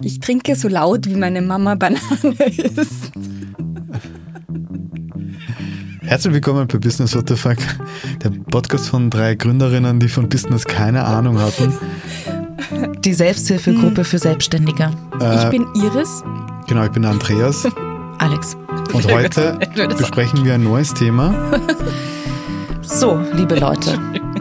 Ich trinke so laut, wie meine Mama Banane isst. Herzlich willkommen bei Business What the Fuck, der Podcast von 3 Gründerinnen, die von Business keine Ahnung hatten. Die Selbsthilfegruppe für Selbstständige. Ich bin Iris. Genau, ich bin Andreas. Alex. Und heute besprechen wir ein neues Thema. So, liebe Leute.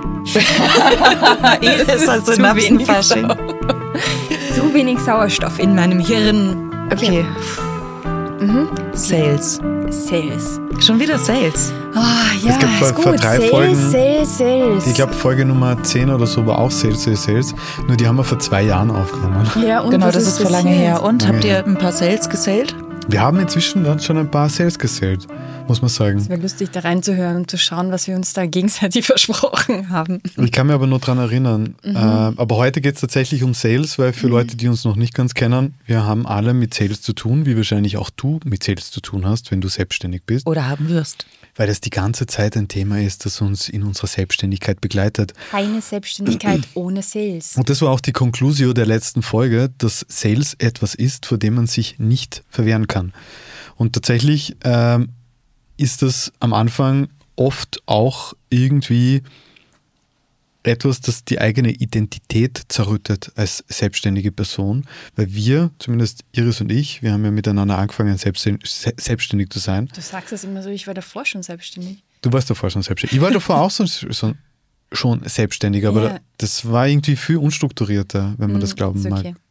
Iris also Napsenfasching. Zu wenig Sauerstoff in meinem Hirn. Okay. Sales. Sales. Schon wieder Sales. Oh, ja, Es gibt ist vor gut. 3 Sales, Folgen, Sales. ich glaube Folge Nummer 10 oder so war auch Sales. Nur die haben wir vor 2 Jahren aufgenommen. Ja, und Genau, was das ist vor lange her. Und Lange habt her. ihr ein paar Sales gesellt? Wir haben inzwischen dann schon ein paar Sales gesellt, muss man sagen. Es wäre lustig, da reinzuhören und zu schauen, was wir uns da gegenseitig versprochen haben. Ich kann mich aber nur daran erinnern. Aber heute geht es tatsächlich um Sales, weil für Leute, die uns noch nicht ganz kennen, wir haben alle mit Sales zu tun, wie wahrscheinlich auch du mit Sales zu tun hast, wenn du selbstständig bist. Oder haben wirst? Weil das die ganze Zeit ein Thema ist, das uns in unserer Selbstständigkeit begleitet. Keine Selbstständigkeit ohne Sales. Und das war auch die Conclusio der letzten Folge, dass Sales etwas ist, vor dem man sich nicht verwehren kann. Und tatsächlich ist das am Anfang oft auch irgendwie etwas, das die eigene Identität zerrüttet als selbstständige Person, weil wir, zumindest Iris und ich, wir haben ja miteinander angefangen, selbstständig zu sein. Du sagst das immer so, ich war davor schon selbstständig. Du warst davor schon selbstständig. Ich war davor auch schon selbstständig, aber Ja. das war irgendwie viel unstrukturierter, wenn man das glauben ist mag. okay.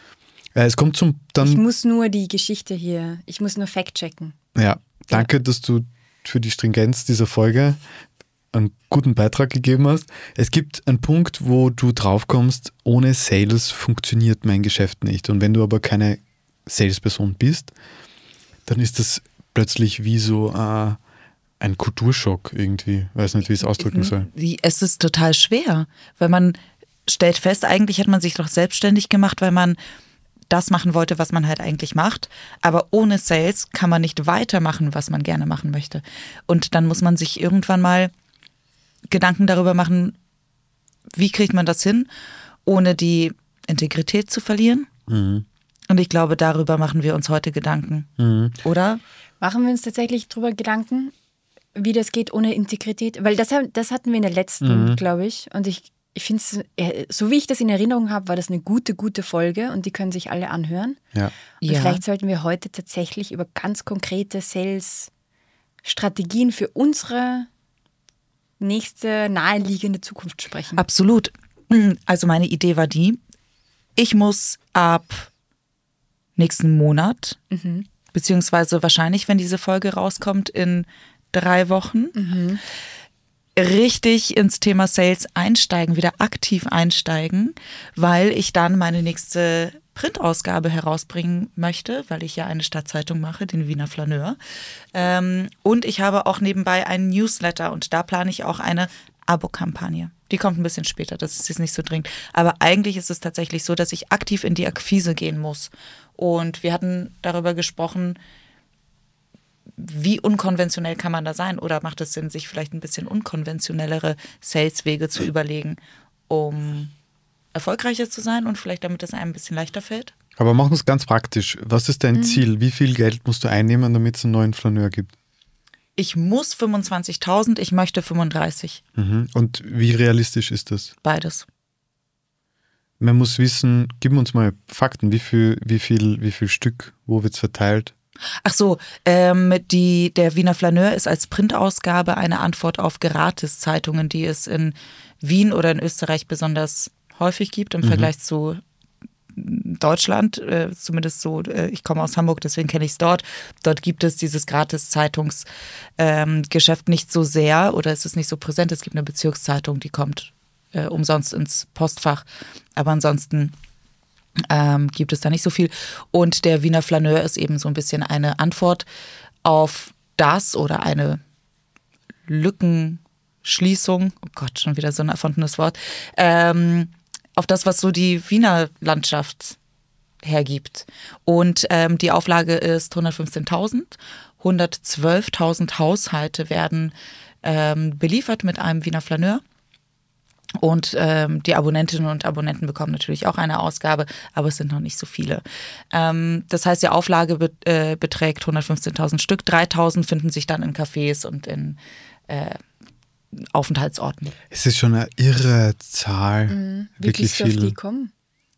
Es kommt zum Ich dann. muss nur die Geschichte hier, ich muss nur fact-checken. Ja, danke, dass du für die Stringenz dieser Folge einen guten Beitrag gegeben hast. Es gibt einen Punkt, wo du draufkommst, ohne Sales funktioniert mein Geschäft nicht. Und wenn du aber keine Salesperson bist, dann ist das plötzlich wie so ein Kulturschock irgendwie. Ich weiß nicht, wie ich es ausdrücken soll. Es ist total schwer, weil man stellt fest, eigentlich hat man sich doch selbstständig gemacht, weil man das machen wollte, was man halt eigentlich macht. Aber ohne Sales kann man nicht weitermachen, was man gerne machen möchte. Und dann muss man sich irgendwann mal Gedanken darüber machen, wie kriegt man das hin, ohne die Integrität zu verlieren. Mhm. Und ich glaube, darüber machen wir uns heute Gedanken. Mhm. Oder? Machen wir uns tatsächlich drüber Gedanken, wie das geht ohne Integrität? Weil das hatten wir in der letzten, glaube ich. Und ich finde es, so wie ich das in Erinnerung habe, war das eine gute Folge und die können sich alle anhören. Ja. Und vielleicht sollten wir heute tatsächlich über ganz konkrete Sales-Strategien für unsere nächste naheliegende Zukunft sprechen. Absolut. Also meine Idee war ich muss ab nächsten Monat, beziehungsweise wahrscheinlich, wenn diese Folge rauskommt, in 3 Wochen, richtig ins Thema Sales einsteigen, wieder aktiv einsteigen, weil ich dann meine nächste Printausgabe herausbringen möchte, weil ich ja eine Stadtzeitung mache, den Wiener Flaneur. Und ich habe auch nebenbei einen Newsletter und da plane ich auch eine Abo-Kampagne. Die kommt ein bisschen später, das ist jetzt nicht so dringend. Aber eigentlich ist es tatsächlich so, dass ich aktiv in die Akquise gehen muss. Und wir hatten darüber gesprochen, wie unkonventionell kann man da sein? Oder macht es Sinn, sich vielleicht ein bisschen unkonventionellere Saleswege zu überlegen, um erfolgreicher zu sein und vielleicht damit es einem ein bisschen leichter fällt? Aber machen wir es ganz praktisch. Was ist dein Ziel? Wie viel Geld musst du einnehmen, damit es einen neuen Flaneur gibt? Ich muss 25.000, ich möchte 35. Und wie realistisch ist das? Beides. Man muss wissen, gib uns mal Fakten, wie viel Stück, wo wird es verteilt? Ach so, der Wiener Flaneur ist als Printausgabe eine Antwort auf Gratiszeitungen, die es in Wien oder in Österreich besonders häufig gibt im Vergleich zu Deutschland, zumindest so, ich komme aus Hamburg, deswegen kenne ich es dort. Dort gibt es dieses Gratis-Zeitungsgeschäft nicht so sehr oder es ist nicht so präsent. Es gibt eine Bezirkszeitung, die kommt umsonst ins Postfach, aber ansonsten gibt es da nicht so viel. Und der Wiener Flaneur ist eben so ein bisschen eine Antwort auf das oder eine Lückenschließung, oh Gott, schon wieder so ein erfundenes Wort, auf das, was so die Wiener Landschaft hergibt. Und die Auflage ist 115.000. 112.000 Haushalte werden beliefert mit einem Wiener Flaneur. Und die Abonnentinnen und Abonnenten bekommen natürlich auch eine Ausgabe, aber es sind noch nicht so viele. Das heißt, die Auflage beträgt 115.000 Stück. 3.000 finden sich dann in Cafés und in Aufenthaltsorten. Es ist schon eine irre Zahl. Wie Wirklich bist du auf viel. die gekommen?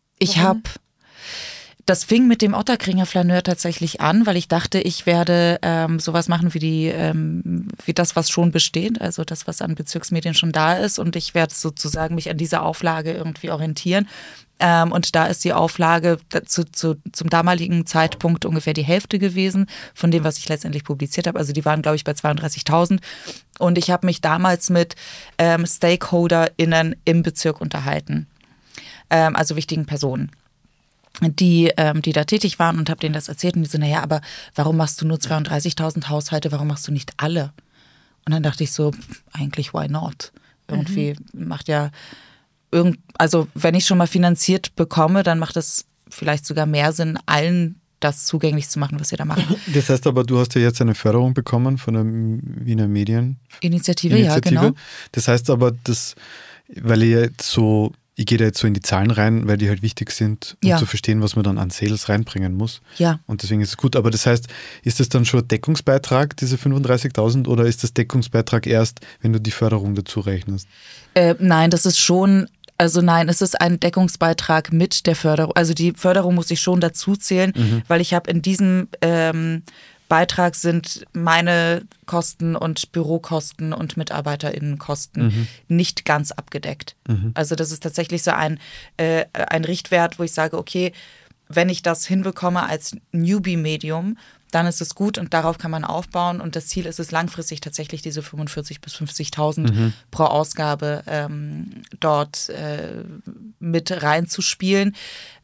Das fing mit dem Ottakringer Flaneur tatsächlich an, weil ich dachte, ich werde sowas machen wie das, was schon besteht, also das, was an Bezirksmedien schon da ist, und ich werde sozusagen mich an dieser Auflage irgendwie orientieren. Und da ist die Auflage zum damaligen Zeitpunkt ungefähr die Hälfte gewesen von dem, was ich letztendlich publiziert habe. Also die waren, glaube ich, bei 32.000. Und ich habe mich damals mit StakeholderInnen im Bezirk unterhalten, also wichtigen Personen, die da tätig waren, und habe denen das erzählt. Und die so, naja, aber warum machst du nur 32.000 Haushalte, warum machst du nicht alle? Und dann dachte ich so, eigentlich why not? Irgendwie macht ja also wenn ich schon mal finanziert bekomme, dann macht es vielleicht sogar mehr Sinn, allen das zugänglich zu machen, was wir da machen. Das heißt aber, du hast ja jetzt eine Förderung bekommen von der Wiener Medieninitiative. Ja, genau. Das heißt aber, weil ich gehe da jetzt so in die Zahlen rein, weil die halt wichtig sind, um zu verstehen, was man dann an Sales reinbringen muss. Ja. Und deswegen ist es gut. Aber das heißt, ist das dann schon Deckungsbeitrag, diese 35.000, oder ist das Deckungsbeitrag erst, wenn du die Förderung dazu rechnest? Nein, das ist schon, es ist ein Deckungsbeitrag mit der Förderung. Also die Förderung muss ich schon dazu zählen, weil ich habe in diesem Beitrag sind meine Kosten und Bürokosten und MitarbeiterInnenkosten nicht ganz abgedeckt. Also das ist tatsächlich so ein Richtwert, wo ich sage, okay, wenn ich das hinbekomme als Newbie-Medium, dann ist es gut und darauf kann man aufbauen. Und das Ziel ist es langfristig tatsächlich, diese 45.000 bis 50.000 pro Ausgabe dort mit reinzuspielen.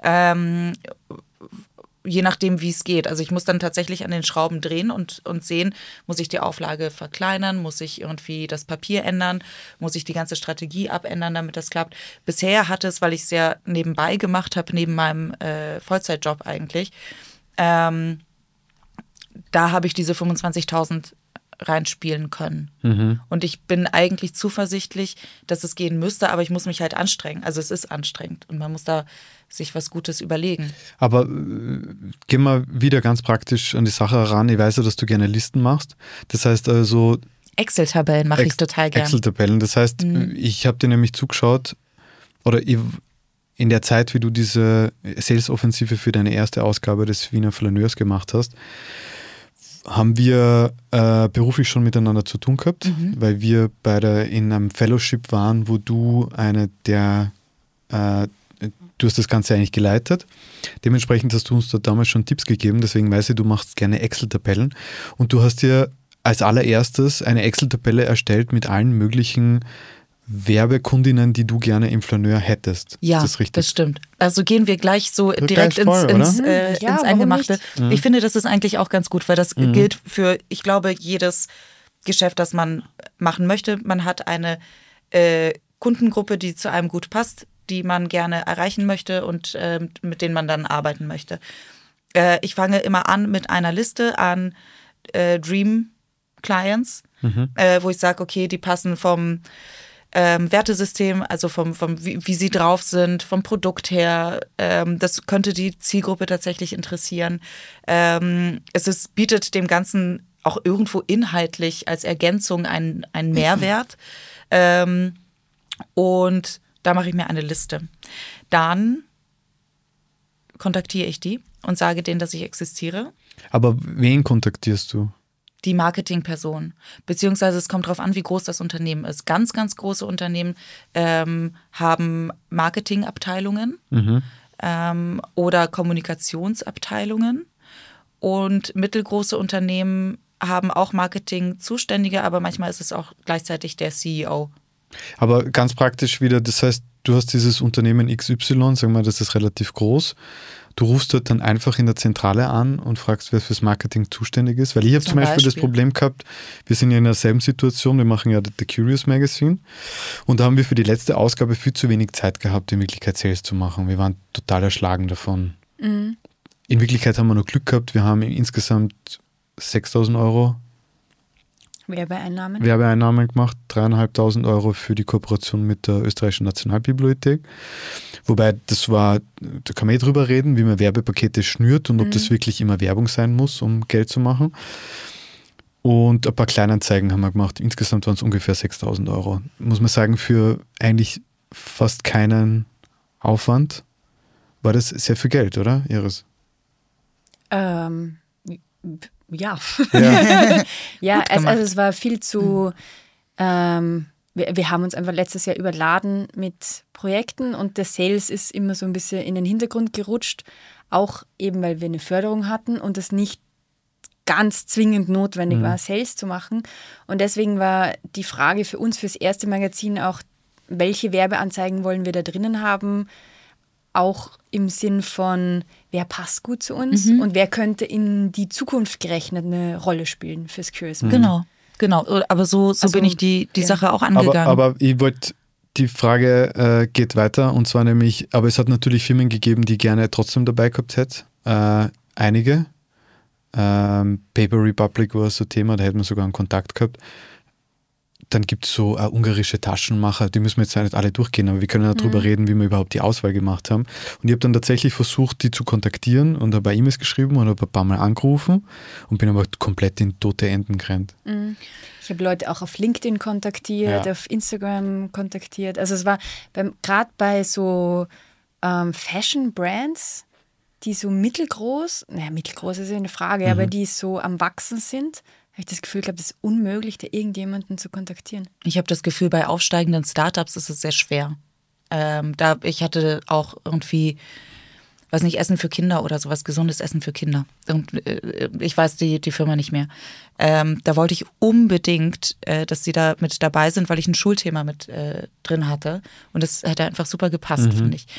Je nachdem, wie es geht. Also ich muss dann tatsächlich an den Schrauben drehen und sehen, muss ich die Auflage verkleinern, muss ich irgendwie das Papier ändern, muss ich die ganze Strategie abändern, damit das klappt. Bisher hat es, weil ich es ja nebenbei gemacht habe, neben meinem Vollzeitjob eigentlich, da habe ich diese 25.000 reinspielen können. Und ich bin eigentlich zuversichtlich, dass es gehen müsste, aber ich muss mich halt anstrengen. Also es ist anstrengend und man muss da sich was Gutes überlegen. Aber gehen wir wieder ganz praktisch an die Sache heran. Ich weiß ja, dass du gerne Listen machst. Das heißt also... Excel-Tabellen mache ich total gerne. Excel-Tabellen. Das heißt, ich habe dir nämlich zugeschaut, oder in der Zeit, wie du diese Sales-Offensive für deine erste Ausgabe des Wiener Flaneurs gemacht hast, haben wir beruflich schon miteinander zu tun gehabt, weil wir beide in einem Fellowship waren, wo du du hast das Ganze eigentlich geleitet. Dementsprechend hast du uns da damals schon Tipps gegeben, deswegen weiß ich, du machst gerne Excel-Tabellen und du hast dir als allererstes eine Excel-Tabelle erstellt mit allen möglichen Werbekundinnen, die du gerne im Flaneur hättest. Ja, ist das richtig? Das stimmt. Also gehen wir gleich so direkt ins Eingemachte. Ich finde, das ist eigentlich auch ganz gut, weil das gilt für, ich glaube, jedes Geschäft, das man machen möchte. Man hat eine Kundengruppe, die zu einem gut passt, die man gerne erreichen möchte und mit denen man dann arbeiten möchte. Ich fange immer an mit einer Liste an Dream Clients, wo ich sage, okay, die passen vom Wertesystem, also vom wie sie drauf sind, vom Produkt her. Das könnte die Zielgruppe tatsächlich interessieren. Bietet dem Ganzen auch irgendwo inhaltlich als Ergänzung einen Mehrwert. Und da mache ich mir eine Liste. Dann kontaktiere ich die und sage denen, dass ich existiere. Aber wen kontaktierst du? Die Marketingperson. Beziehungsweise es kommt darauf an, wie groß das Unternehmen ist. Ganz, ganz große Unternehmen haben Marketingabteilungen oder Kommunikationsabteilungen. Und mittelgroße Unternehmen haben auch Marketing-Zuständige, aber manchmal ist es auch gleichzeitig der CEO. Aber ganz praktisch wieder, das heißt, du hast dieses Unternehmen XY, sagen wir, das ist relativ groß. Du rufst dort dann einfach in der Zentrale an und fragst, wer fürs Marketing zuständig ist. Weil ich habe zum Beispiel das Problem gehabt, wir sind ja in derselben Situation, wir machen ja The Curious Magazine und da haben wir für die letzte Ausgabe viel zu wenig Zeit gehabt, in Wirklichkeit Sales zu machen. Wir waren total erschlagen davon. In Wirklichkeit haben wir noch Glück gehabt, wir haben insgesamt 6.000 Euro Werbeeinnahmen gemacht, 3.500 Euro für die Kooperation mit der Österreichischen Nationalbibliothek. Wobei, da kann man drüber reden, wie man Werbepakete schnürt und ob das wirklich immer Werbung sein muss, um Geld zu machen. Und ein paar Kleinanzeigen haben wir gemacht. Insgesamt waren es ungefähr 6.000 Euro. Muss man sagen, für eigentlich fast keinen Aufwand war das sehr viel Geld, oder, Iris? Ja. Ja. Ja, also es war viel zu, wir haben uns einfach letztes Jahr überladen mit Projekten und der Sales ist immer so ein bisschen in den Hintergrund gerutscht, auch eben, weil wir eine Förderung hatten und es nicht ganz zwingend notwendig war, Sales zu machen. Und deswegen war die Frage für uns, fürs erste Magazin auch, welche Werbeanzeigen wollen wir da drinnen haben, auch im Sinn von, wer passt gut zu uns und wer könnte in die Zukunft gerechnet eine Rolle spielen fürs Curious. Genau. Aber so bin ich die Sache auch angegangen. Aber ich wollte, die Frage geht weiter und zwar nämlich, aber es hat natürlich Firmen gegeben, die gerne trotzdem dabei gehabt hätte. Einige. Paper Republic war so ein Thema, da hätten wir sogar einen Kontakt gehabt. Dann gibt es so ungarische Taschenmacher, die müssen wir jetzt nicht alle durchgehen, aber wir können ja darüber reden, wie wir überhaupt die Auswahl gemacht haben. Und ich habe dann tatsächlich versucht, die zu kontaktieren und habe E-Mails geschrieben und habe ein paar Mal angerufen und bin aber komplett in tote Enden gerannt. Ich habe Leute auch auf LinkedIn kontaktiert, auf Instagram kontaktiert. Also es war gerade bei so Fashion-Brands, die so mittelgroß ist ja eine Frage, aber die so am Wachsen sind, habe ich das Gefühl gehabt, es ist unmöglich, da irgendjemanden zu kontaktieren. Ich habe das Gefühl, bei aufsteigenden Startups ist es sehr schwer. Ich hatte auch irgendwie, weiß nicht, Essen für Kinder oder sowas, gesundes Essen für Kinder. Und ich weiß die Firma nicht mehr. Da wollte ich unbedingt, dass sie da mit dabei sind, weil ich ein Schulthema mit drin hatte. Und das hätte einfach super gepasst, finde ich.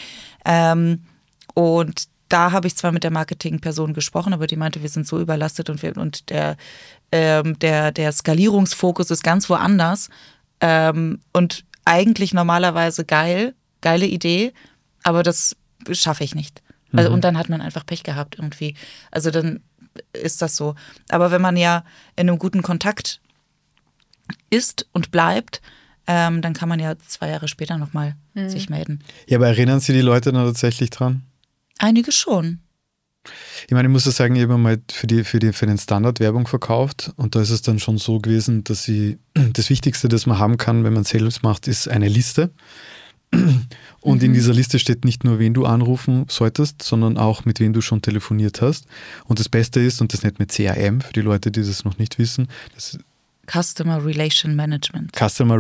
Und da habe ich zwar mit der Marketingperson gesprochen, aber die meinte, wir sind so überlastet und der Skalierungsfokus ist ganz woanders. Und eigentlich normalerweise geile Idee, aber das schaffe ich nicht. Also, und dann hat man einfach Pech gehabt irgendwie. Also dann ist das so. Aber wenn man ja in einem guten Kontakt ist und bleibt, dann kann man ja 2 Jahre später nochmal sich melden. Ja, aber erinnern Sie die Leute dann tatsächlich dran? Einige schon. Ich meine, ich muss ja sagen, ich habe mal für den Standard Werbung verkauft und da ist es dann schon so gewesen, dass das Wichtigste, das man haben kann, wenn man Sales macht, ist eine Liste. Und in dieser Liste steht nicht nur, wen du anrufen solltest, sondern auch, mit wem du schon telefoniert hast. Und das Beste ist, und das nennt man CRM, für die Leute, die das noch nicht wissen, das ist Customer Relation Management.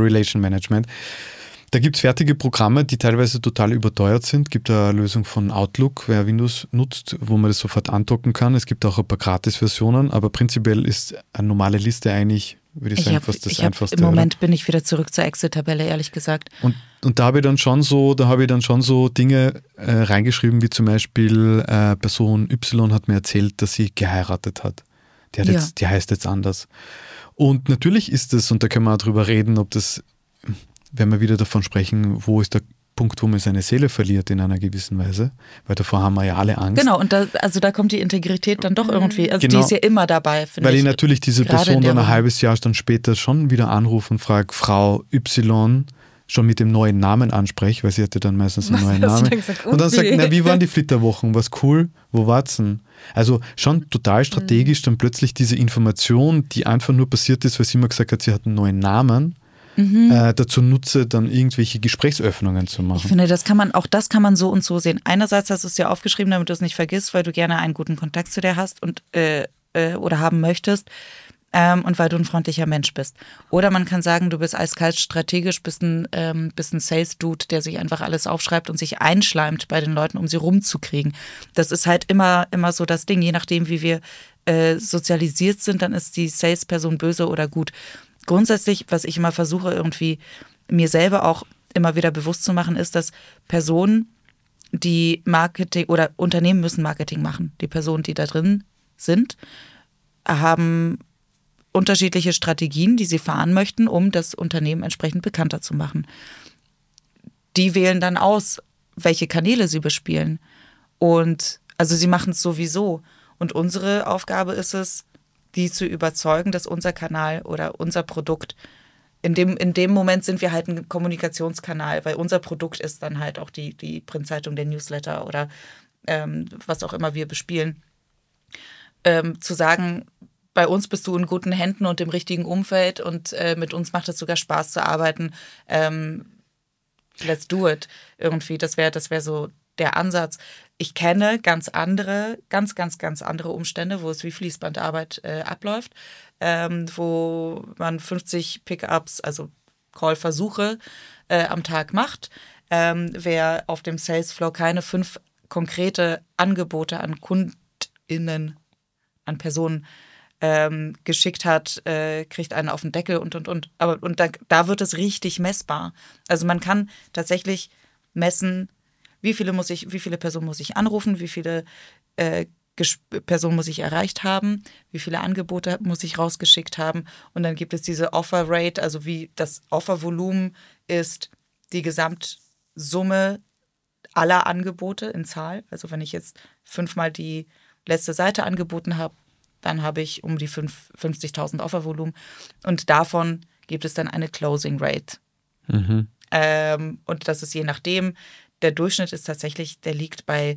Da gibt es fertige Programme, die teilweise total überteuert sind. Es gibt eine Lösung von Outlook, wer Windows nutzt, wo man das sofort andocken kann. Es gibt auch ein paar Gratis-Versionen, aber prinzipiell ist eine normale Liste eigentlich, würde ich sagen, fast das Einfachste. Im Moment bin ich wieder zurück zur Excel-Tabelle, ehrlich gesagt. Und da habe ich dann schon so Dinge reingeschrieben, wie zum Beispiel Person Y hat mir erzählt, dass sie geheiratet hat. Die heißt jetzt anders. Und natürlich ist es, und da können wir auch drüber reden, ob das, wenn wir wieder davon sprechen, wo ist der Punkt, wo man seine Seele verliert in einer gewissen Weise, weil davor haben wir ja alle Angst. Genau, und da kommt die Integrität dann doch irgendwie, also die ist ja immer dabei, finde ich. Weil ich natürlich diese Person dann ein halbes Jahr dann später schon wieder anrufe und frage, Frau Y, schon mit dem neuen Namen anspreche, weil sie hatte dann meistens einen neuen Namen. Und dann sagt, wie waren die Flitterwochen? Was cool? Wo war's denn? Also schon total strategisch dann plötzlich diese Information, die einfach nur passiert ist, weil sie immer gesagt hat, sie hat einen neuen Namen, dazu nutze, dann irgendwelche Gesprächsöffnungen zu machen. Ich finde, das kann man so und so sehen. Einerseits hast du es ja aufgeschrieben, damit du es nicht vergisst, weil du gerne einen guten Kontakt zu dir hast und oder haben möchtest und weil du ein freundlicher Mensch bist. Oder man kann sagen, du bist eiskalt strategisch, bist ein Sales-Dude, der sich einfach alles aufschreibt und sich einschleimt bei den Leuten, um sie rumzukriegen. Das ist halt immer so das Ding. Je nachdem, wie wir sozialisiert sind, dann ist die Sales-Person böse oder gut. Grundsätzlich, was ich immer versuche, irgendwie mir selber auch immer wieder bewusst zu machen, ist, dass Personen, die Marketing oder Unternehmen müssen Marketing machen. Die Personen, die da drin sind, haben unterschiedliche Strategien, die sie fahren möchten, um das Unternehmen entsprechend bekannter zu machen. Die wählen dann aus, welche Kanäle sie bespielen. Und also sie machen es sowieso. Und unsere Aufgabe ist es, die zu überzeugen, dass unser Kanal oder unser Produkt, in dem Moment sind wir halt ein Kommunikationskanal, weil unser Produkt ist dann halt auch die Printzeitung, der Newsletter oder was auch immer wir bespielen. Zu sagen, bei uns bist du in guten Händen und im richtigen Umfeld und mit uns macht es sogar Spaß zu arbeiten. Let's do it. Irgendwie, das wäre so der Ansatz. Ich kenne ganz andere Umstände, wo es wie Fließbandarbeit abläuft, wo man 50 Pickups, also Call-Versuche am Tag macht. Wer auf dem Salesflow keine 5 konkrete Angebote an KundInnen, an Personen geschickt hat, kriegt einen auf den Deckel und. Aber da wird es richtig messbar. Also man kann tatsächlich messen, wie viele Personen muss ich anrufen, wie viele Personen muss ich erreicht haben, wie viele Angebote muss ich rausgeschickt haben. Und dann gibt es diese Offer Rate, also wie das Offervolumen ist, die Gesamtsumme aller Angebote in Zahl. Also wenn ich jetzt 5-mal die letzte Seite angeboten habe, dann habe ich um die 50.000 Offervolumen. Und davon gibt es dann eine Closing Rate. Und das ist je nachdem. Der Durchschnitt ist tatsächlich, der liegt bei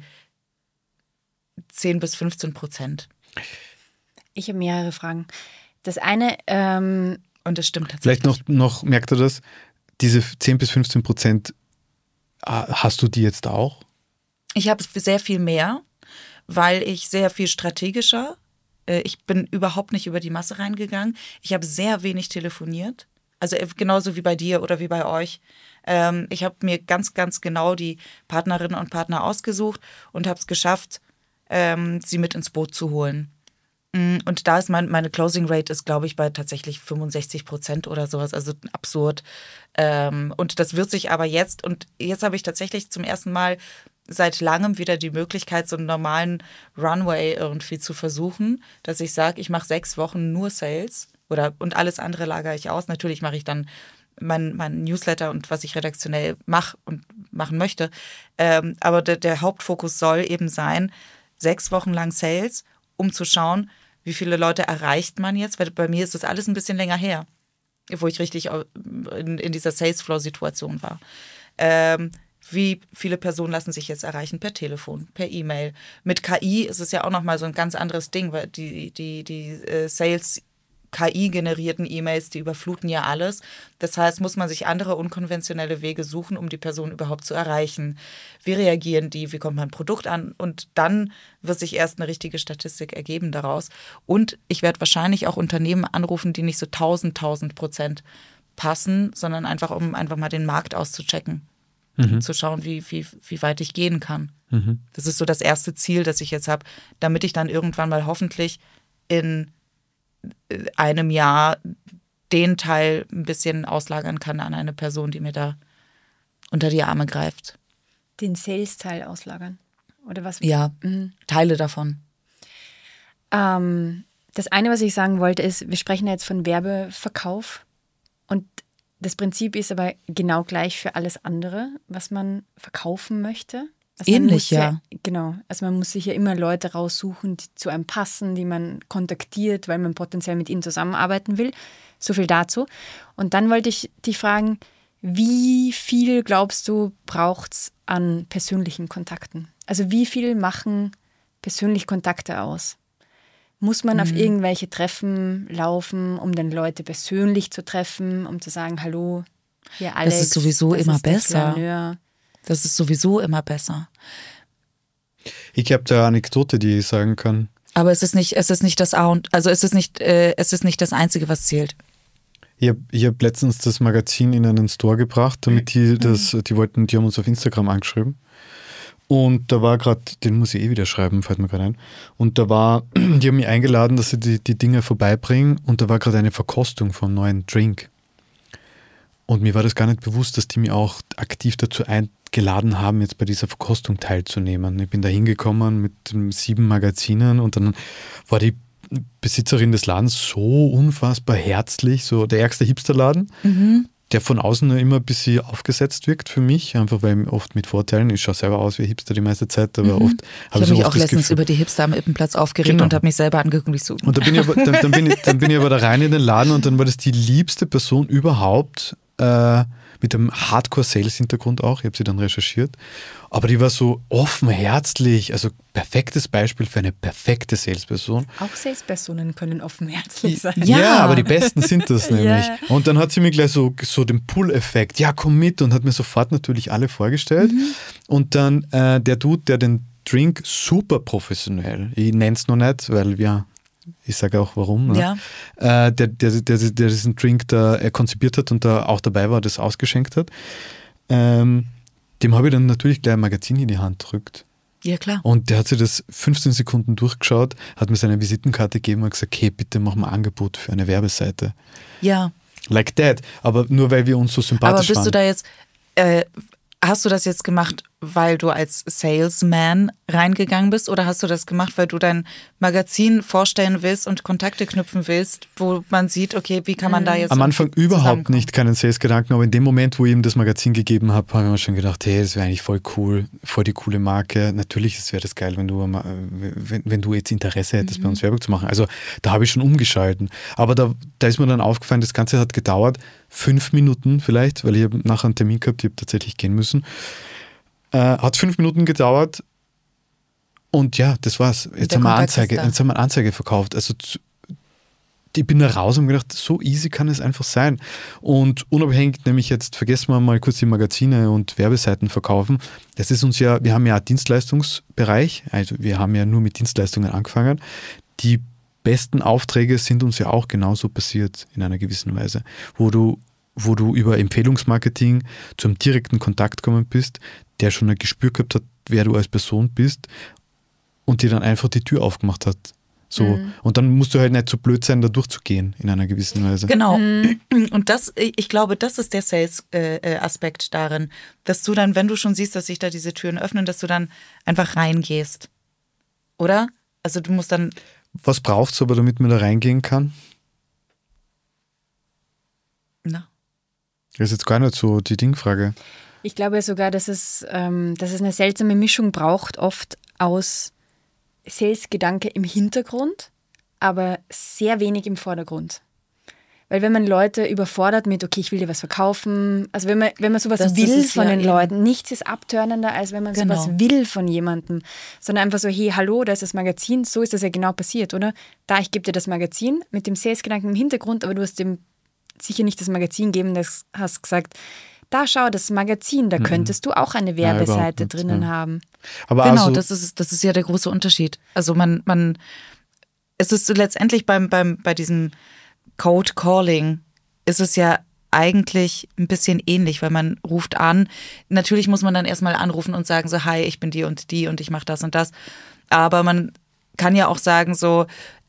10-15%. Ich habe mehrere Fragen. Das eine, und das stimmt tatsächlich. Vielleicht noch merkt ihr das, diese 10-15%, hast du die jetzt auch? Ich habe sehr viel mehr, weil ich sehr viel strategischer, ich bin überhaupt nicht über die Masse reingegangen. Ich habe sehr wenig telefoniert. Also genauso wie bei dir oder wie bei euch. Ich habe mir ganz, ganz genau die Partnerinnen und Partner ausgesucht und habe es geschafft, sie mit ins Boot zu holen. Und da ist meine Closing Rate ist, glaube ich, bei tatsächlich 65% oder sowas, also absurd. Und das wird sich aber jetzt habe ich tatsächlich zum ersten Mal seit langem wieder die Möglichkeit, so einen normalen Runway irgendwie zu versuchen, dass ich sage, ich mache 6 Wochen nur Sales und alles andere lagere ich aus. Natürlich mache ich dann mein Newsletter und was ich redaktionell mache und machen möchte. Aber der Hauptfokus soll eben sein, 6 Wochen lang Sales, um zu schauen, wie viele Leute erreicht man jetzt, weil bei mir ist das alles ein bisschen länger her, wo ich richtig in dieser Sales-Flow-Situation war. Wie viele Personen lassen sich jetzt erreichen per Telefon, per E-Mail. Mit KI ist es ja auch nochmal so ein ganz anderes Ding, weil die Sales-KI-generierten E-Mails, die überfluten ja alles. Das heißt, muss man sich andere unkonventionelle Wege suchen, um die Person überhaupt zu erreichen. Wie reagieren die? Wie kommt mein Produkt an? Und dann wird sich erst eine richtige Statistik ergeben daraus. Und ich werde wahrscheinlich auch Unternehmen anrufen, die nicht so 1000% passen, sondern um einfach mal den Markt auszuchecken. Zu schauen, wie weit ich gehen kann. Das ist so das erste Ziel, das ich jetzt habe, damit ich dann irgendwann mal hoffentlich in einem Jahr den Teil ein bisschen auslagern kann an eine Person, die mir da unter die Arme greift. Den Sales-Teil auslagern? Oder was? Ja, Teile davon. Das eine, was ich sagen wollte, ist, wir sprechen jetzt von Werbeverkauf und das Prinzip ist aber genau gleich für alles andere, was man verkaufen möchte. Also ähnlich, ja. Genau. Also man muss sich ja immer Leute raussuchen, die zu einem passen, die man kontaktiert, weil man potenziell mit ihnen zusammenarbeiten will. So viel dazu. Und dann wollte ich dich fragen, wie viel glaubst du, braucht es an persönlichen Kontakten? Also wie viel machen persönlich Kontakte aus? Muss man auf irgendwelche Treffen laufen, um dann Leute persönlich zu treffen, um zu sagen, hallo, hier Alex. Das ist sowieso immer besser. Flaneur. Das ist sowieso immer besser. Ich habe da eine Anekdote, die ich sagen kann. Aber es ist nicht das A und also es ist nicht das Einzige, was zählt. Ich hab letztens das Magazin in einen Store gebracht, damit die haben uns auf Instagram angeschrieben. Und da war gerade, den muss ich wieder schreiben, fällt mir gerade ein. Und die haben mich eingeladen, dass sie die Dinge vorbeibringen. Und da war gerade eine Verkostung vom neuen Drink. Und mir war das gar nicht bewusst, dass die mich auch aktiv dazu eingeladen haben, jetzt bei dieser Verkostung teilzunehmen. Ich bin da hingekommen mit 7 Magazinen und dann war die Besitzerin des Ladens so unfassbar herzlich, so der ärgste Hipsterladen. der von außen immer ein bisschen aufgesetzt wirkt für mich, einfach weil oft mit Vorteilen, ich schaue selber aus wie Hipster die meiste Zeit, aber oft ich habe mich auch letztens über die Hipster am Ippenplatz aufgeregt und habe mich selber angeguckt und ich so. Und dann bin ich aber da rein in den Laden und dann war das die liebste Person überhaupt, mit einem Hardcore-Sales-Hintergrund auch, ich habe sie dann recherchiert, aber die war so offen, herzlich, also perfektes Beispiel für eine perfekte Salesperson. Auch Salespersonen können offenherzig sein. Ja, aber die Besten sind das nämlich. Ja. Und dann hat sie mir gleich so den Pull-Effekt, ja komm mit, und hat mir sofort natürlich alle vorgestellt. Und dann der Dude, der den Drink super professionell, ich nenne es noch nicht, weil ich sage auch warum, ne? Ja. Der diesen Drink da konzipiert hat und da auch dabei war, das ausgeschenkt hat, dem habe ich dann natürlich gleich ein Magazin in die Hand gedrückt. Ja, klar. Und der hat sich das 15 Sekunden durchgeschaut, hat mir seine Visitenkarte gegeben und gesagt, hey, bitte mach mal ein Angebot für eine Werbeseite. Ja. Like that. Aber nur weil wir uns so sympathisch waren. Aber bist du da jetzt, hast du das jetzt gemacht, weil du als Salesman reingegangen bist, oder hast du das gemacht, weil du dein Magazin vorstellen willst und Kontakte knüpfen willst, wo man sieht, okay, wie kann man da jetzt am Anfang überhaupt nicht keinen Sales-Gedanken, aber in dem Moment, wo ich ihm das Magazin gegeben habe, habe ich mir schon gedacht, hey, das wäre eigentlich voll cool, voll die coole Marke. Natürlich wäre das geil, wenn du jetzt Interesse hättest, bei uns Werbung zu machen. Also da habe ich schon umgeschalten. Aber da ist mir dann aufgefallen, das Ganze hat gedauert, 5 Minuten vielleicht, weil ich habe nachher einen Termin gehabt, ich habe tatsächlich gehen müssen. Hat 5 Minuten gedauert und ja, das war's. Jetzt haben wir eine Anzeige verkauft. Also ich bin da raus und gedacht, so easy kann es einfach sein. Und unabhängig, nämlich jetzt vergessen wir mal kurz die Magazine und Werbeseiten verkaufen. Das ist uns ja, wir haben ja einen Dienstleistungsbereich, also wir haben ja nur mit Dienstleistungen angefangen. Die besten Aufträge sind uns ja auch genauso passiert in einer gewissen Weise, wo du über Empfehlungsmarketing zu einem direkten Kontakt gekommen bist, der schon ein Gespür gehabt hat, wer du als Person bist und dir dann einfach die Tür aufgemacht hat. So. Und dann musst du halt nicht so blöd sein, da durchzugehen in einer gewissen Weise. Genau. Und ich glaube, das ist der Sales-Aspekt darin, dass du dann, wenn du schon siehst, dass sich da diese Türen öffnen, dass du dann einfach reingehst. Oder? Also du musst dann... Was braucht es aber, damit man da reingehen kann? Na. Das ist jetzt gar nicht so die Dingfrage. Ich glaube sogar, dass es eine seltsame Mischung braucht, oft aus Sales-Gedanke im Hintergrund, aber sehr wenig im Vordergrund. Weil wenn man Leute überfordert mit, okay, ich will dir was verkaufen, also wenn man sowas will von den Leuten, nichts ist abtörnender, als wenn man sowas will von jemandem, sondern einfach so, hey, hallo, da ist das Magazin, so ist das ja genau passiert, oder? Ich gebe dir das Magazin mit dem Sales-Gedanken im Hintergrund, aber du hast dem sicher nicht das Magazin geben, das hast gesagt, da schau, das Magazin, da könntest du auch eine Werbeseite drinnen haben. Aber genau, also, das ist ja der große Unterschied. Also es ist so letztendlich bei diesem Cold Calling ist es ja eigentlich ein bisschen ähnlich, weil man ruft an. Natürlich muss man dann erstmal anrufen und sagen so, hi, ich bin die und ich mache das und das. Aber man kann ja auch sagen so,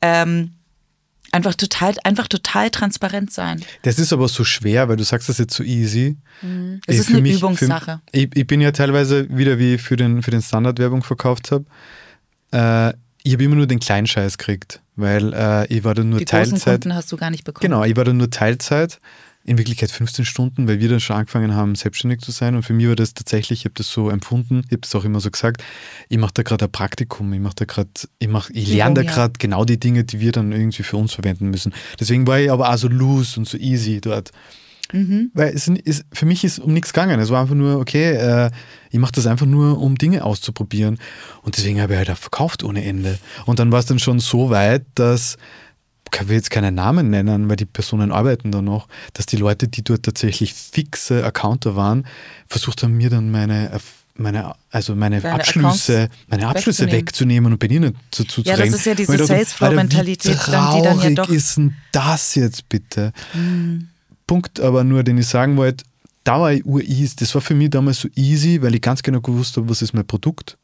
einfach total transparent sein. Das ist aber so schwer, weil du sagst das jetzt so easy. Es ist eine Übungssache. Ich bin ja teilweise wieder, wie ich für den Standard-Werbung verkauft habe, ich habe immer nur den kleinen Scheiß gekriegt, weil ich war dann nur die Teilzeit. Die großen Kunden hast du gar nicht bekommen. Genau, ich war dann nur Teilzeit, in Wirklichkeit 15 Stunden, weil wir dann schon angefangen haben, selbstständig zu sein. Und für mich war das tatsächlich, ich habe das so empfunden, ich habe das auch immer so gesagt, ich mache da gerade ein Praktikum, ich lerne da gerade genau die Dinge, die wir dann irgendwie für uns verwenden müssen. Deswegen war ich aber auch so loose und so easy dort. Weil für mich ist um nichts gegangen. Es war einfach nur, okay, ich mache das einfach nur, um Dinge auszuprobieren. Und deswegen habe ich halt auch verkauft ohne Ende. Und dann war es dann schon so weit, dass, ich will jetzt keinen Namen nennen, weil die Personen arbeiten da noch, dass die Leute, die dort tatsächlich fixe Accounter waren, versucht haben, mir dann meine Abschlüsse wegzunehmen und bei ihnen zu reden. Ja, das ist ja diese Salesflow-Mentalität, wie traurig die dann ja doch... ist denn das jetzt bitte? Punkt aber nur, den ich sagen wollte, da war ich ureasy. Das war für mich damals so easy, weil ich ganz genau gewusst habe, was ist mein Produkt.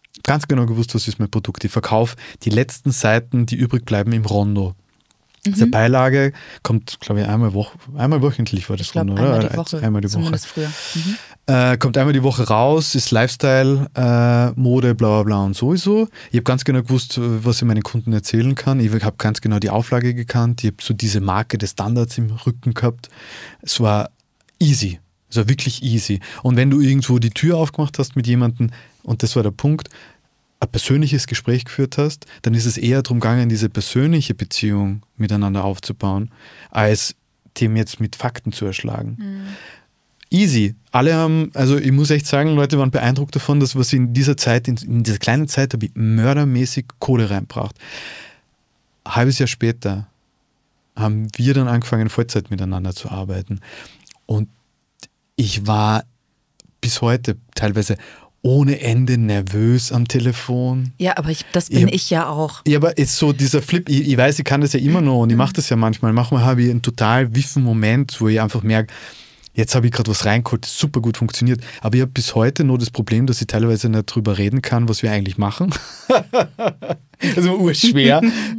Ich verkaufe die letzten Seiten, die übrig bleiben, im Rondo. Diese Beilage kommt, glaube ich, einmal wöchentlich war das Rondo, oder? Einmal die Woche. Zumindest früher. Kommt einmal die Woche raus, ist Lifestyle, Mode, bla bla bla und sowieso. Ich habe ganz genau gewusst, was ich meinen Kunden erzählen kann. Ich habe ganz genau die Auflage gekannt. Ich habe so diese Marke des Standards im Rücken gehabt. Es war easy. Also wirklich easy. Und wenn du irgendwo die Tür aufgemacht hast mit jemandem, und das war der Punkt, ein persönliches Gespräch geführt hast, dann ist es eher darum gegangen, diese persönliche Beziehung miteinander aufzubauen, als dem jetzt mit Fakten zu erschlagen. Easy. Alle haben, also ich muss echt sagen, Leute waren beeindruckt davon, dass was in dieser Zeit, in dieser kleinen Zeit, habe ich mördermäßig Kohle reingebracht. Ein halbes Jahr später haben wir dann angefangen, Vollzeit miteinander zu arbeiten. Und ich war bis heute teilweise ohne Ende nervös am Telefon. Ja, aber das bin ich ja auch. Ja, aber ist so dieser Flip, ich weiß, ich kann das ja immer noch und ich mache das ja manchmal. Manchmal habe ich einen total wiffen Moment, wo ich einfach merke, jetzt habe ich gerade was reingeholt, das super gut funktioniert. Aber ich habe bis heute nur das Problem, dass ich teilweise nicht drüber reden kann, was wir eigentlich machen. Also urschwer,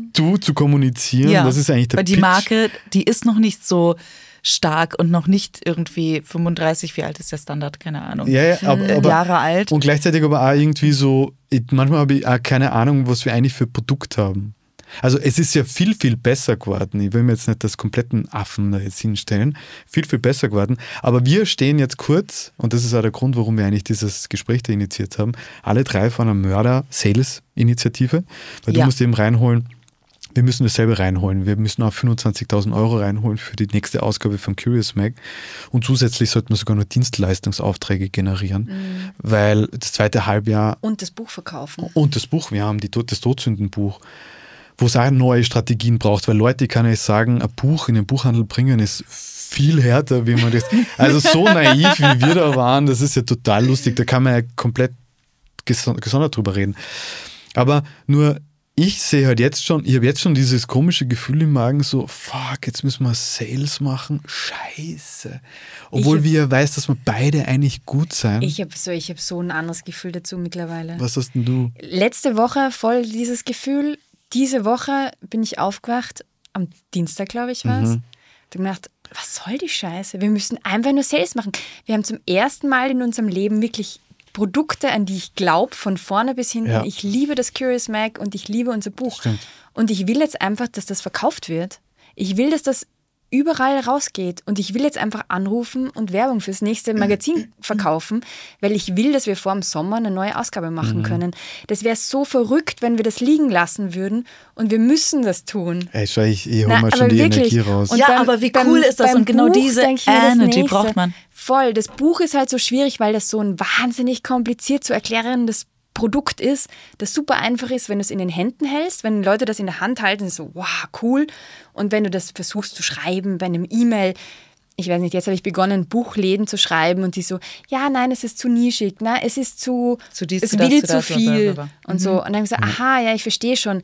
zu kommunizieren. Ja, was ist eigentlich der weil die Pitch? Marke, die ist noch nicht so stark und noch nicht irgendwie 35, wie alt ist der Standard? Keine Ahnung. Ja, aber Jahre alt. Und gleichzeitig aber auch irgendwie so, manchmal habe ich auch keine Ahnung, was wir eigentlich für Produkt haben. Also es ist ja viel, viel besser geworden. Ich will mir jetzt nicht das kompletten Affen da jetzt hinstellen. Viel, viel besser geworden. Aber wir stehen jetzt kurz, und das ist auch der Grund, warum wir eigentlich dieses Gespräch da initiiert haben, alle drei von einer Mörder-Sales-Initiative. Weil du musst eben reinholen, wir müssen dasselbe reinholen. Wir müssen auch 25.000 € reinholen für die nächste Ausgabe von Curious Mag. Und zusätzlich sollten wir sogar noch Dienstleistungsaufträge generieren, weil das zweite Halbjahr... Und das Buch verkaufen. Und das Buch, wir haben das Todsündenbuch, wo es auch neue Strategien braucht, weil Leute, ich kann euch sagen, ein Buch in den Buchhandel bringen ist viel härter, wie man das... Also so naiv, wie wir da waren, das ist ja total lustig. Da kann man ja komplett gesondert drüber reden. Aber nur... Ich sehe halt jetzt schon, ich habe jetzt schon dieses komische Gefühl im Magen, so, fuck, jetzt müssen wir Sales machen, scheiße. Obwohl wir weiß, dass wir beide eigentlich gut sein. Ich habe so ein anderes Gefühl dazu mittlerweile. Was hast denn du? Letzte Woche voll dieses Gefühl, diese Woche bin ich aufgewacht, am Dienstag, glaube ich, war es. Und gedacht, was soll die Scheiße? Wir müssen einfach nur Sales machen. Wir haben zum ersten Mal in unserem Leben wirklich Produkte, an die ich glaube, von vorne bis hinten. Ja. Ich liebe das Curious Mag und ich liebe unser Buch. Stimmt. Und ich will jetzt einfach, dass das verkauft wird. Ich will, dass das überall rausgeht. Und ich will jetzt einfach anrufen und Werbung fürs nächste Magazin verkaufen, weil ich will, dass wir vor dem Sommer eine neue Ausgabe machen können. Das wäre so verrückt, wenn wir das liegen lassen würden. Und wir müssen das tun. Ey, ich hole mal schon die Energie raus. Und ja, aber wie cool ist das? Und genau diese Energy braucht man. Voll. Das Buch ist halt so schwierig, weil das so ein wahnsinnig kompliziert zu erklärendes Produkt ist, das super einfach ist, wenn du es in den Händen hältst, wenn Leute das in der Hand halten, ist so, wow, cool. Und wenn du das versuchst zu schreiben bei einem E-Mail, ich weiß nicht, jetzt habe ich begonnen, Buchläden zu schreiben und die so, ja, nein, es ist zu nischig, na, es ist es will zu viel und so. Und dann habe ich gesagt, aha, ja, ich verstehe schon.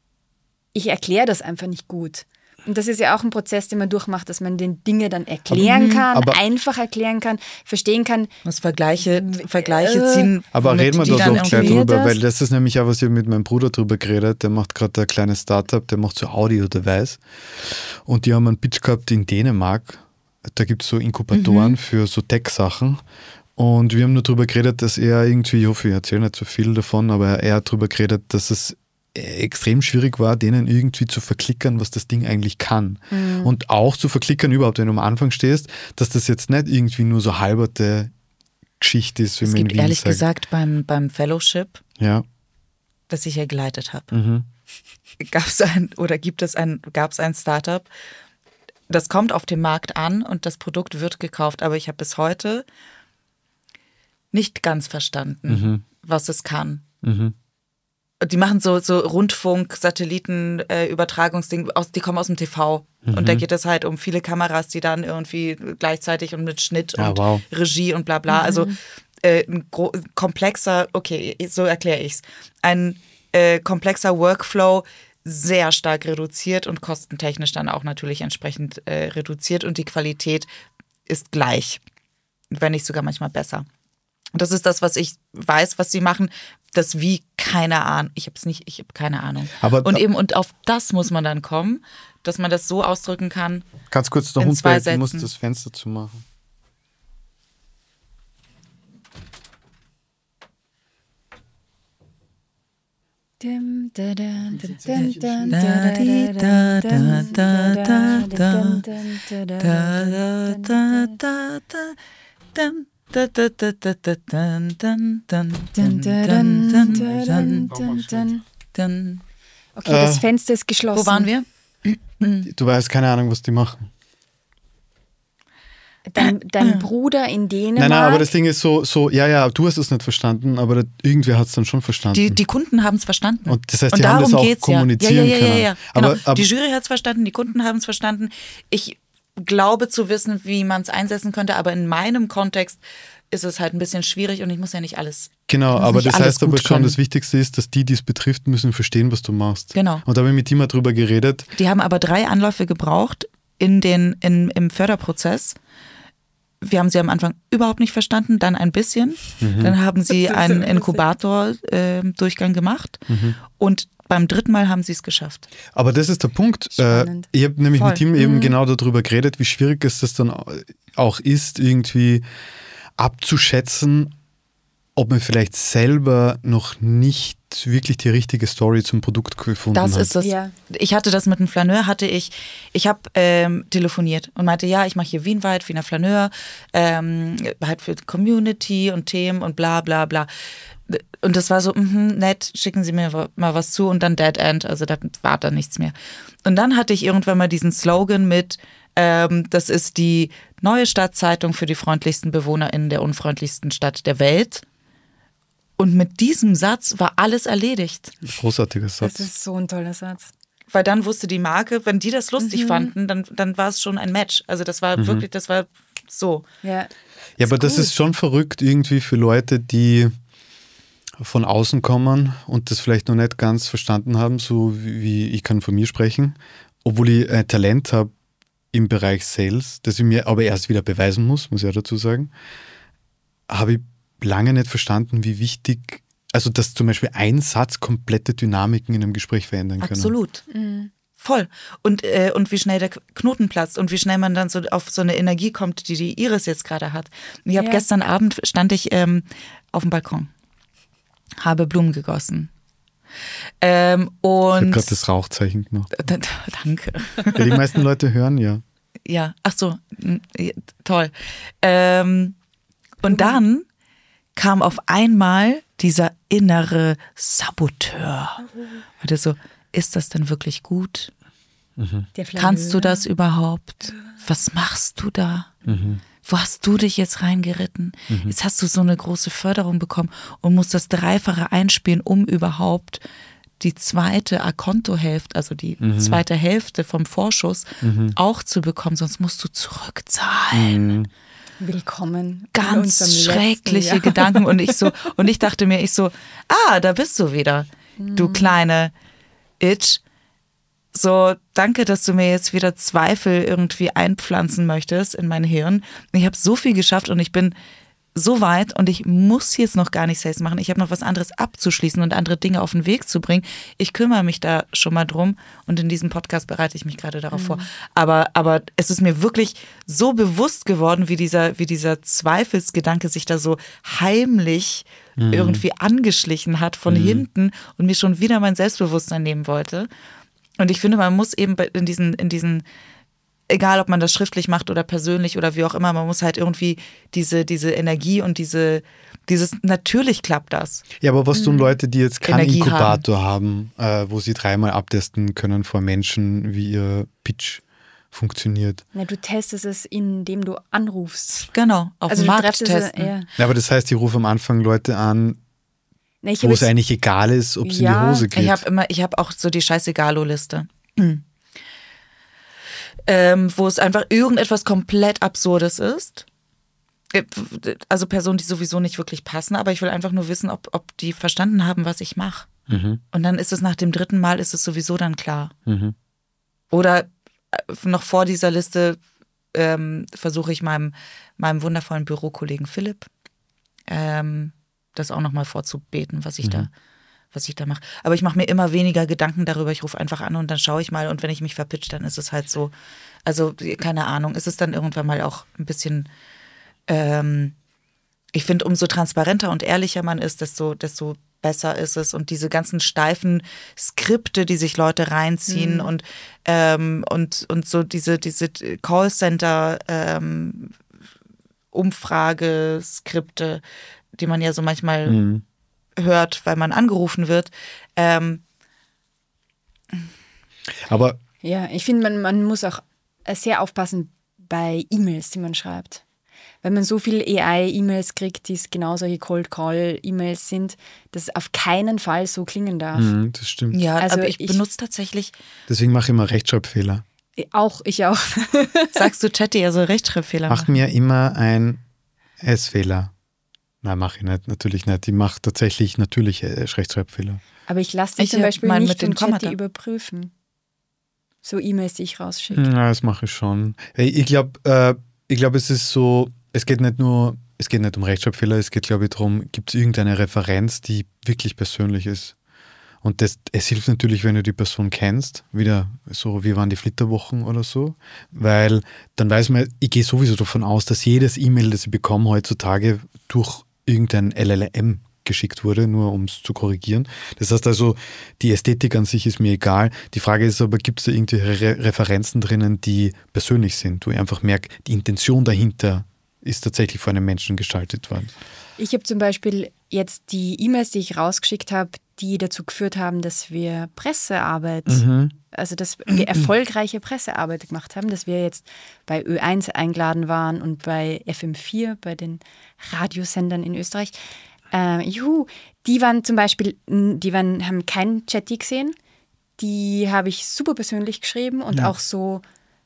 Ich erkläre das einfach nicht gut. Und das ist ja auch ein Prozess, den man durchmacht, dass man den Dinge dann erklären kann, einfach erklären kann, verstehen kann. Muss Vergleiche ziehen. Aber reden wir da doch gleich drüber, weil das ist nämlich auch, was ich mit meinem Bruder drüber geredet. Der macht gerade ein kleines Startup, der macht so Audio-Device. Und die haben einen Pitch gehabt in Dänemark. Da gibt es so Inkubatoren für so Tech-Sachen. Und wir haben nur drüber geredet, dass er irgendwie, ich hoffe, ich erzähle nicht so viel davon, aber er hat drüber geredet, dass es extrem schwierig war, denen irgendwie zu verklickern, was das Ding eigentlich kann. Und auch zu verklickern überhaupt, wenn du am Anfang stehst, dass das jetzt nicht irgendwie nur so halberte Geschichte ist, wie man in Wien ehrlich sagt. gesagt beim Fellowship, das ich ja geleitet habe, gab es ein Startup, das kommt auf dem Markt an und das Produkt wird gekauft, aber ich habe bis heute nicht ganz verstanden, was es kann. Die machen so Rundfunk, Satelliten, Übertragungsding, die kommen aus dem TV. Und da geht es halt um viele Kameras, die dann irgendwie gleichzeitig und mit Schnitt und Regie und bla bla. Also ein komplexer, okay, so erkläre ich es. Ein komplexer Workflow, sehr stark reduziert und kostentechnisch dann auch natürlich entsprechend reduziert. Und die Qualität ist gleich, wenn nicht sogar manchmal besser. Und das ist das, was ich weiß, was sie machen. Das wie, keine Ahnung. Ich habe keine Ahnung. Und auf das muss man dann kommen, dass man das so ausdrücken kann. Ganz kurz, der Hund bellt, du musst das Fenster zumachen. Okay, das Fenster ist geschlossen. Wo waren wir? Du weißt keine Ahnung, was die machen. Dein Bruder in Dänemark. Nein, aber das Ding ist so, ja, du hast es nicht verstanden, aber irgendwer hat es dann schon verstanden. Die Kunden haben es verstanden. Und das heißt, die haben das auch kommunizieren können. Ja. Genau. Aber die Jury hat es verstanden, die Kunden haben es verstanden. Ich glaube zu wissen, wie man es einsetzen könnte, aber in meinem Kontext ist es halt ein bisschen schwierig und ich muss ja nicht alles. Genau, aber das heißt aber schon, das Wichtigste ist, dass die es betrifft, müssen verstehen, was du machst. Genau. Und da habe ich mit ihm mal drüber geredet. Die haben aber 3 Anläufe gebraucht im Förderprozess. Wir haben sie am Anfang überhaupt nicht verstanden, dann ein bisschen. Dann haben sie einen Inkubator-Durchgang gemacht und beim 3. Mal haben sie es geschafft. Aber das ist der Punkt. Ich habe nämlich mit ihm eben genau darüber geredet, wie schwierig es das dann auch ist, irgendwie abzuschätzen, ob man vielleicht selber noch nicht wirklich die richtige Story zum Produkt gefunden hat. Das ist das. Ja. Ich hatte das mit einem Flaneur, ich habe telefoniert und meinte, ja, ich mache hier Wiener Flaneur, halt für Community und Themen und bla bla bla. Und das war so, nett, schicken Sie mir mal was zu und dann Dead End, also da war dann nichts mehr. Und dann hatte ich irgendwann mal diesen Slogan mit, das ist die neue Stadtzeitung für die freundlichsten BewohnerInnen der unfreundlichsten Stadt der Welt. Und mit diesem Satz war alles erledigt. Großartiger Satz. Das ist so ein toller Satz. Weil dann wusste die Marke, wenn die das lustig fanden, dann war es schon ein Match. Also das war wirklich, das war so. Ja, aber das ist schon verrückt irgendwie für Leute, die von außen kommen und das vielleicht noch nicht ganz verstanden haben, so wie ich kann von mir sprechen, obwohl ich ein Talent habe im Bereich Sales, das ich mir aber erst wieder beweisen muss ich ja dazu sagen, habe ich lange nicht verstanden, wie wichtig, also dass zum Beispiel ein Satz komplette Dynamiken in einem Gespräch verändern kann. Absolut. Voll. Und wie schnell der Knoten platzt und wie schnell man dann so auf so eine Energie kommt, die Iris jetzt gerade hat. Ich habe gestern Abend, stand ich auf dem Balkon, habe Blumen gegossen. Und ich habe gerade das Rauchzeichen gemacht. Danke. Ja, die meisten Leute hören ja. Ja, ach so, toll. Und dann kam auf einmal dieser innere Saboteur. Und der so, ist das denn wirklich gut? Kannst du das überhaupt? Was machst du da? Wo hast du dich jetzt reingeritten? Jetzt hast du so eine große Förderung bekommen und musst das Dreifache einspielen, um überhaupt die zweite A-Konto-Hälfte, also die zweite Hälfte vom Vorschuss auch zu bekommen, sonst musst du zurückzahlen. Willkommen. Ganz schreckliche Gedanken und ich dachte mir, da bist du wieder, du kleine Itch. So, danke, dass du mir jetzt wieder Zweifel irgendwie einpflanzen möchtest in mein Hirn. Ich habe so viel geschafft und ich bin so weit und ich muss jetzt noch gar nicht Sales machen. Ich habe noch was anderes abzuschließen und andere Dinge auf den Weg zu bringen. Ich kümmere mich da schon mal drum und in diesem Podcast bereite ich mich gerade darauf vor. Aber es ist mir wirklich so bewusst geworden, wie dieser Zweifelsgedanke sich da so heimlich irgendwie angeschlichen hat von hinten und mir schon wieder mein Selbstbewusstsein nehmen wollte. Und ich finde, man muss eben in diesen, egal ob man das schriftlich macht oder persönlich oder wie auch immer, man muss halt irgendwie diese Energie und dieses, natürlich klappt das. Ja, aber was tun Leute, die jetzt keinen Inkubator haben, wo sie 3-mal abtesten können vor Menschen, wie ihr Pitch funktioniert? Na, du testest es, indem du anrufst. Genau, auf dem Markt testen. Ja, aber das heißt, ich rufe am Anfang Leute an, wo es eigentlich egal ist, ob es in die Hose geht. Ich habe auch so die Scheißegalo-Liste. Wo es einfach irgendetwas komplett Absurdes ist. Also Personen, die sowieso nicht wirklich passen, aber ich will einfach nur wissen, ob die verstanden haben, was ich mache. Und dann ist es nach dem 3. Mal ist es sowieso dann klar. Oder noch vor dieser Liste versuche ich meinem wundervollen Bürokollegen Philipp das auch nochmal vorzubeten, was ich da mache. Aber ich mache mir immer weniger Gedanken darüber. Ich rufe einfach an und dann schaue ich mal. Und wenn ich mich verpitch, dann ist es halt so, also keine Ahnung, ist es dann irgendwann mal auch ein bisschen, ich finde, umso transparenter und ehrlicher man ist, desto besser ist es. Und diese ganzen steifen Skripte, die sich Leute reinziehen und so diese Callcenter Umfrageskripte, die man ja so manchmal hört, weil man angerufen wird. Aber ja, ich finde, man muss auch sehr aufpassen bei E-Mails, die man schreibt. Wenn man so viele AI-E-Mails kriegt, die genau solche Cold-Call-E-Mails sind, dass es auf keinen Fall so klingen darf. das stimmt. Ja, Also aber ich benutze tatsächlich. Deswegen mache ich immer Rechtschreibfehler. Ich auch. Sagst du Chatty, also Rechtschreibfehler Mach mir immer ein S-Fehler. Nein, mache ich nicht, natürlich nicht. Ich mache tatsächlich natürliche Rechtschreibfehler. Aber ich lasse die Ich zum Beispiel mein nicht mit den von Chatty Kommata. überprüfen. So E-Mails, die ich rausschicke. Ja, das mache ich schon. Ich glaube, es ist so, es geht nicht um Rechtschreibfehler, es geht, glaube ich, darum, gibt es irgendeine Referenz, die wirklich persönlich ist. Und es hilft natürlich, wenn du die Person kennst, wieder so, wie waren die Flitterwochen oder so, weil dann weiß man, ich gehe sowieso davon aus, dass jedes E-Mail, das ich bekomme heutzutage, durch irgendein LLM geschickt wurde, nur um es zu korrigieren. Das heißt also, die Ästhetik an sich ist mir egal. Die Frage ist aber, gibt es da irgendwelche Referenzen drinnen, die persönlich sind, wo ich einfach merke, die Intention dahinter ist tatsächlich von einem Menschen gestaltet worden. Ich habe zum Beispiel jetzt die E-Mails, die ich rausgeschickt habe, die dazu geführt haben, dass wir Pressearbeit, also dass wir erfolgreiche Pressearbeit gemacht haben, dass wir jetzt bei Ö1 eingeladen waren und bei FM4, bei den Radiosendern in Österreich. Die waren zum Beispiel, haben keinen Chatty gesehen. Die habe ich super persönlich geschrieben und auch so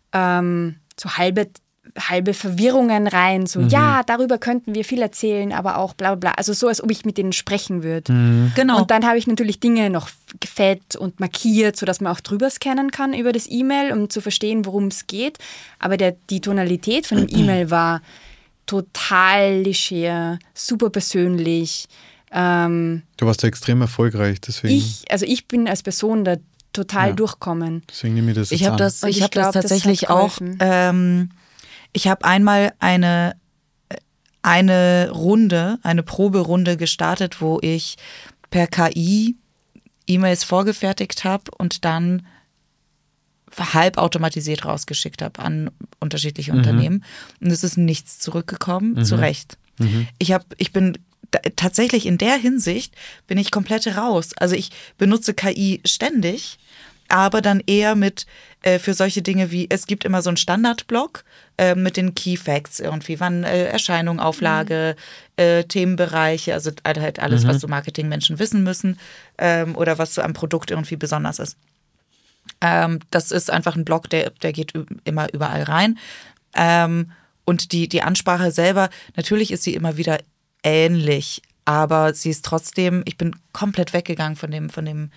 halbe Verwirrungen rein. So, ja, darüber könnten wir viel erzählen, aber auch bla bla bla. Also so, als ob ich mit denen sprechen würde. Genau. Und dann habe ich natürlich Dinge noch gefett und markiert, sodass man auch drüber scannen kann über das E-Mail, um zu verstehen, worum es geht. Aber die Tonalität von dem E-Mail war total leger, super persönlich. Du warst da extrem erfolgreich, deswegen. Ich bin als Person da total durchkommen. Deswegen nehme ich das jetzt Ich habe an. das, Und ich hab glaub, das tatsächlich das hat auch. geholfen. Ich habe einmal eine Proberunde gestartet, wo ich per KI E-Mails vorgefertigt habe und dann halb automatisiert rausgeschickt habe an unterschiedliche Unternehmen. Und es ist nichts zurückgekommen, zu Recht. Ich bin tatsächlich in der Hinsicht bin ich komplett raus. Also ich benutze KI ständig, aber dann eher für solche Dinge wie, es gibt immer so einen Standardblock mit den Key Facts irgendwie, wann Erscheinung, Auflage, Themenbereiche, also halt alles, was so Marketingmenschen wissen müssen oder was so am Produkt irgendwie besonders ist. Das ist einfach ein Block, der geht immer überall rein. Und die Ansprache selber, natürlich ist sie immer wieder ähnlich, aber sie ist trotzdem, ich bin komplett weggegangen von dem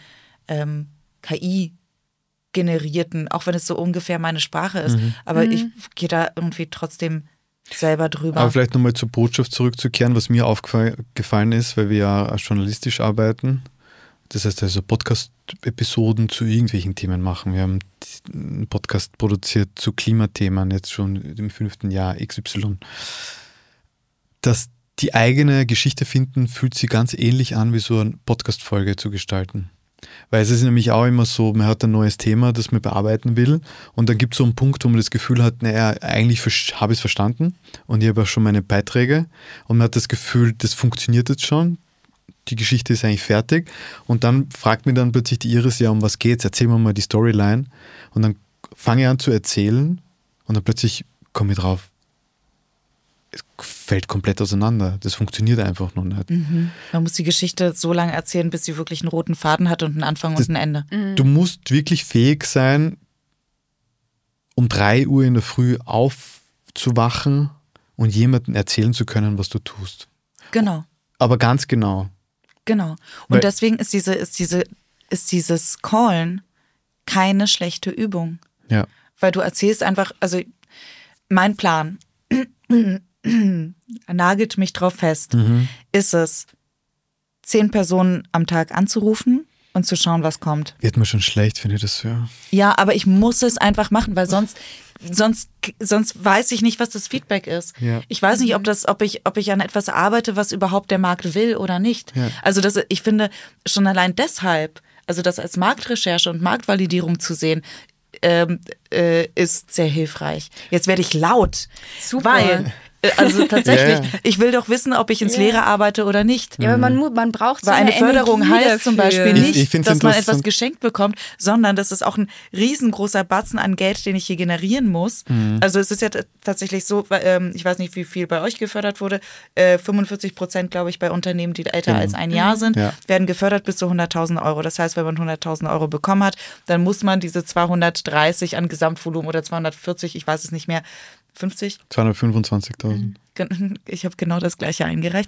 KI-generierten, auch wenn es so ungefähr meine Sprache ist, aber ich gehe da irgendwie trotzdem selber drüber. Aber vielleicht nochmal zur Botschaft zurückzukehren, was mir aufgefallen ist, weil wir ja journalistisch arbeiten. Das heißt also Podcast-Episoden zu irgendwelchen Themen machen. Wir haben einen Podcast produziert zu Klimathemen, jetzt schon im 5. Jahr XY. Dass die eigene Geschichte finden, fühlt sich ganz ähnlich an, wie so eine Podcast-Folge zu gestalten. Weil es ist nämlich auch immer so, man hat ein neues Thema, das man bearbeiten will und dann gibt es so einen Punkt, wo man das Gefühl hat, naja, eigentlich habe ich es verstanden und ich habe auch schon meine Beiträge und man hat das Gefühl, das funktioniert jetzt schon. Die Geschichte ist eigentlich fertig und dann fragt mich dann plötzlich die Iris, ja, um was geht's? Erzähl mir mal die Storyline und dann fange ich an zu erzählen und dann plötzlich komme ich drauf, es fällt komplett auseinander. Das funktioniert einfach noch nicht. Man muss die Geschichte so lange erzählen, bis sie wirklich einen roten Faden hat und einen Anfang und ein Ende. Du musst wirklich fähig sein, um 3 Uhr in der Früh aufzuwachen und jemandem erzählen zu können, was du tust. Genau. Aber ganz genau. Genau. Weil- Und deswegen ist dieses Callen keine schlechte Übung. Ja. Weil du erzählst einfach, also mein Plan, nagelt mich drauf fest, ist es, 10 Personen am Tag anzurufen und zu schauen, was kommt. Wird mir schon schlecht, wenn ich das höre. Ja, aber ich muss es einfach machen, weil sonst weiß ich nicht, was das Feedback ist. Ja. Ich weiß nicht, ob ich an etwas arbeite, was überhaupt der Markt will oder nicht. Ja. Also ich finde schon allein deshalb, also das als Marktrecherche und Marktvalidierung zu sehen, ist sehr hilfreich. Jetzt werde ich laut, Super. weil also tatsächlich, Ja. ich will doch wissen, ob ich ins Leere arbeite oder nicht. Ja, aber man braucht so Weil eine Förderung Energie heißt zum dafür. Beispiel Ich nicht, find's dass man interessant. etwas geschenkt bekommt, sondern das ist auch ein riesengroßer Batzen an Geld, den ich hier generieren muss. Also es ist ja tatsächlich so, ich weiß nicht, wie viel bei euch gefördert wurde, 45%, glaube ich, bei Unternehmen, die älter als ein Jahr sind, Ja. werden gefördert bis zu 100.000 Euro. Das heißt, wenn man 100.000 Euro bekommen hat, dann muss man diese 230 an Gesamtvolumen oder 240, ich weiß es nicht mehr, 50? 225.000. Ich habe genau das Gleiche eingereicht.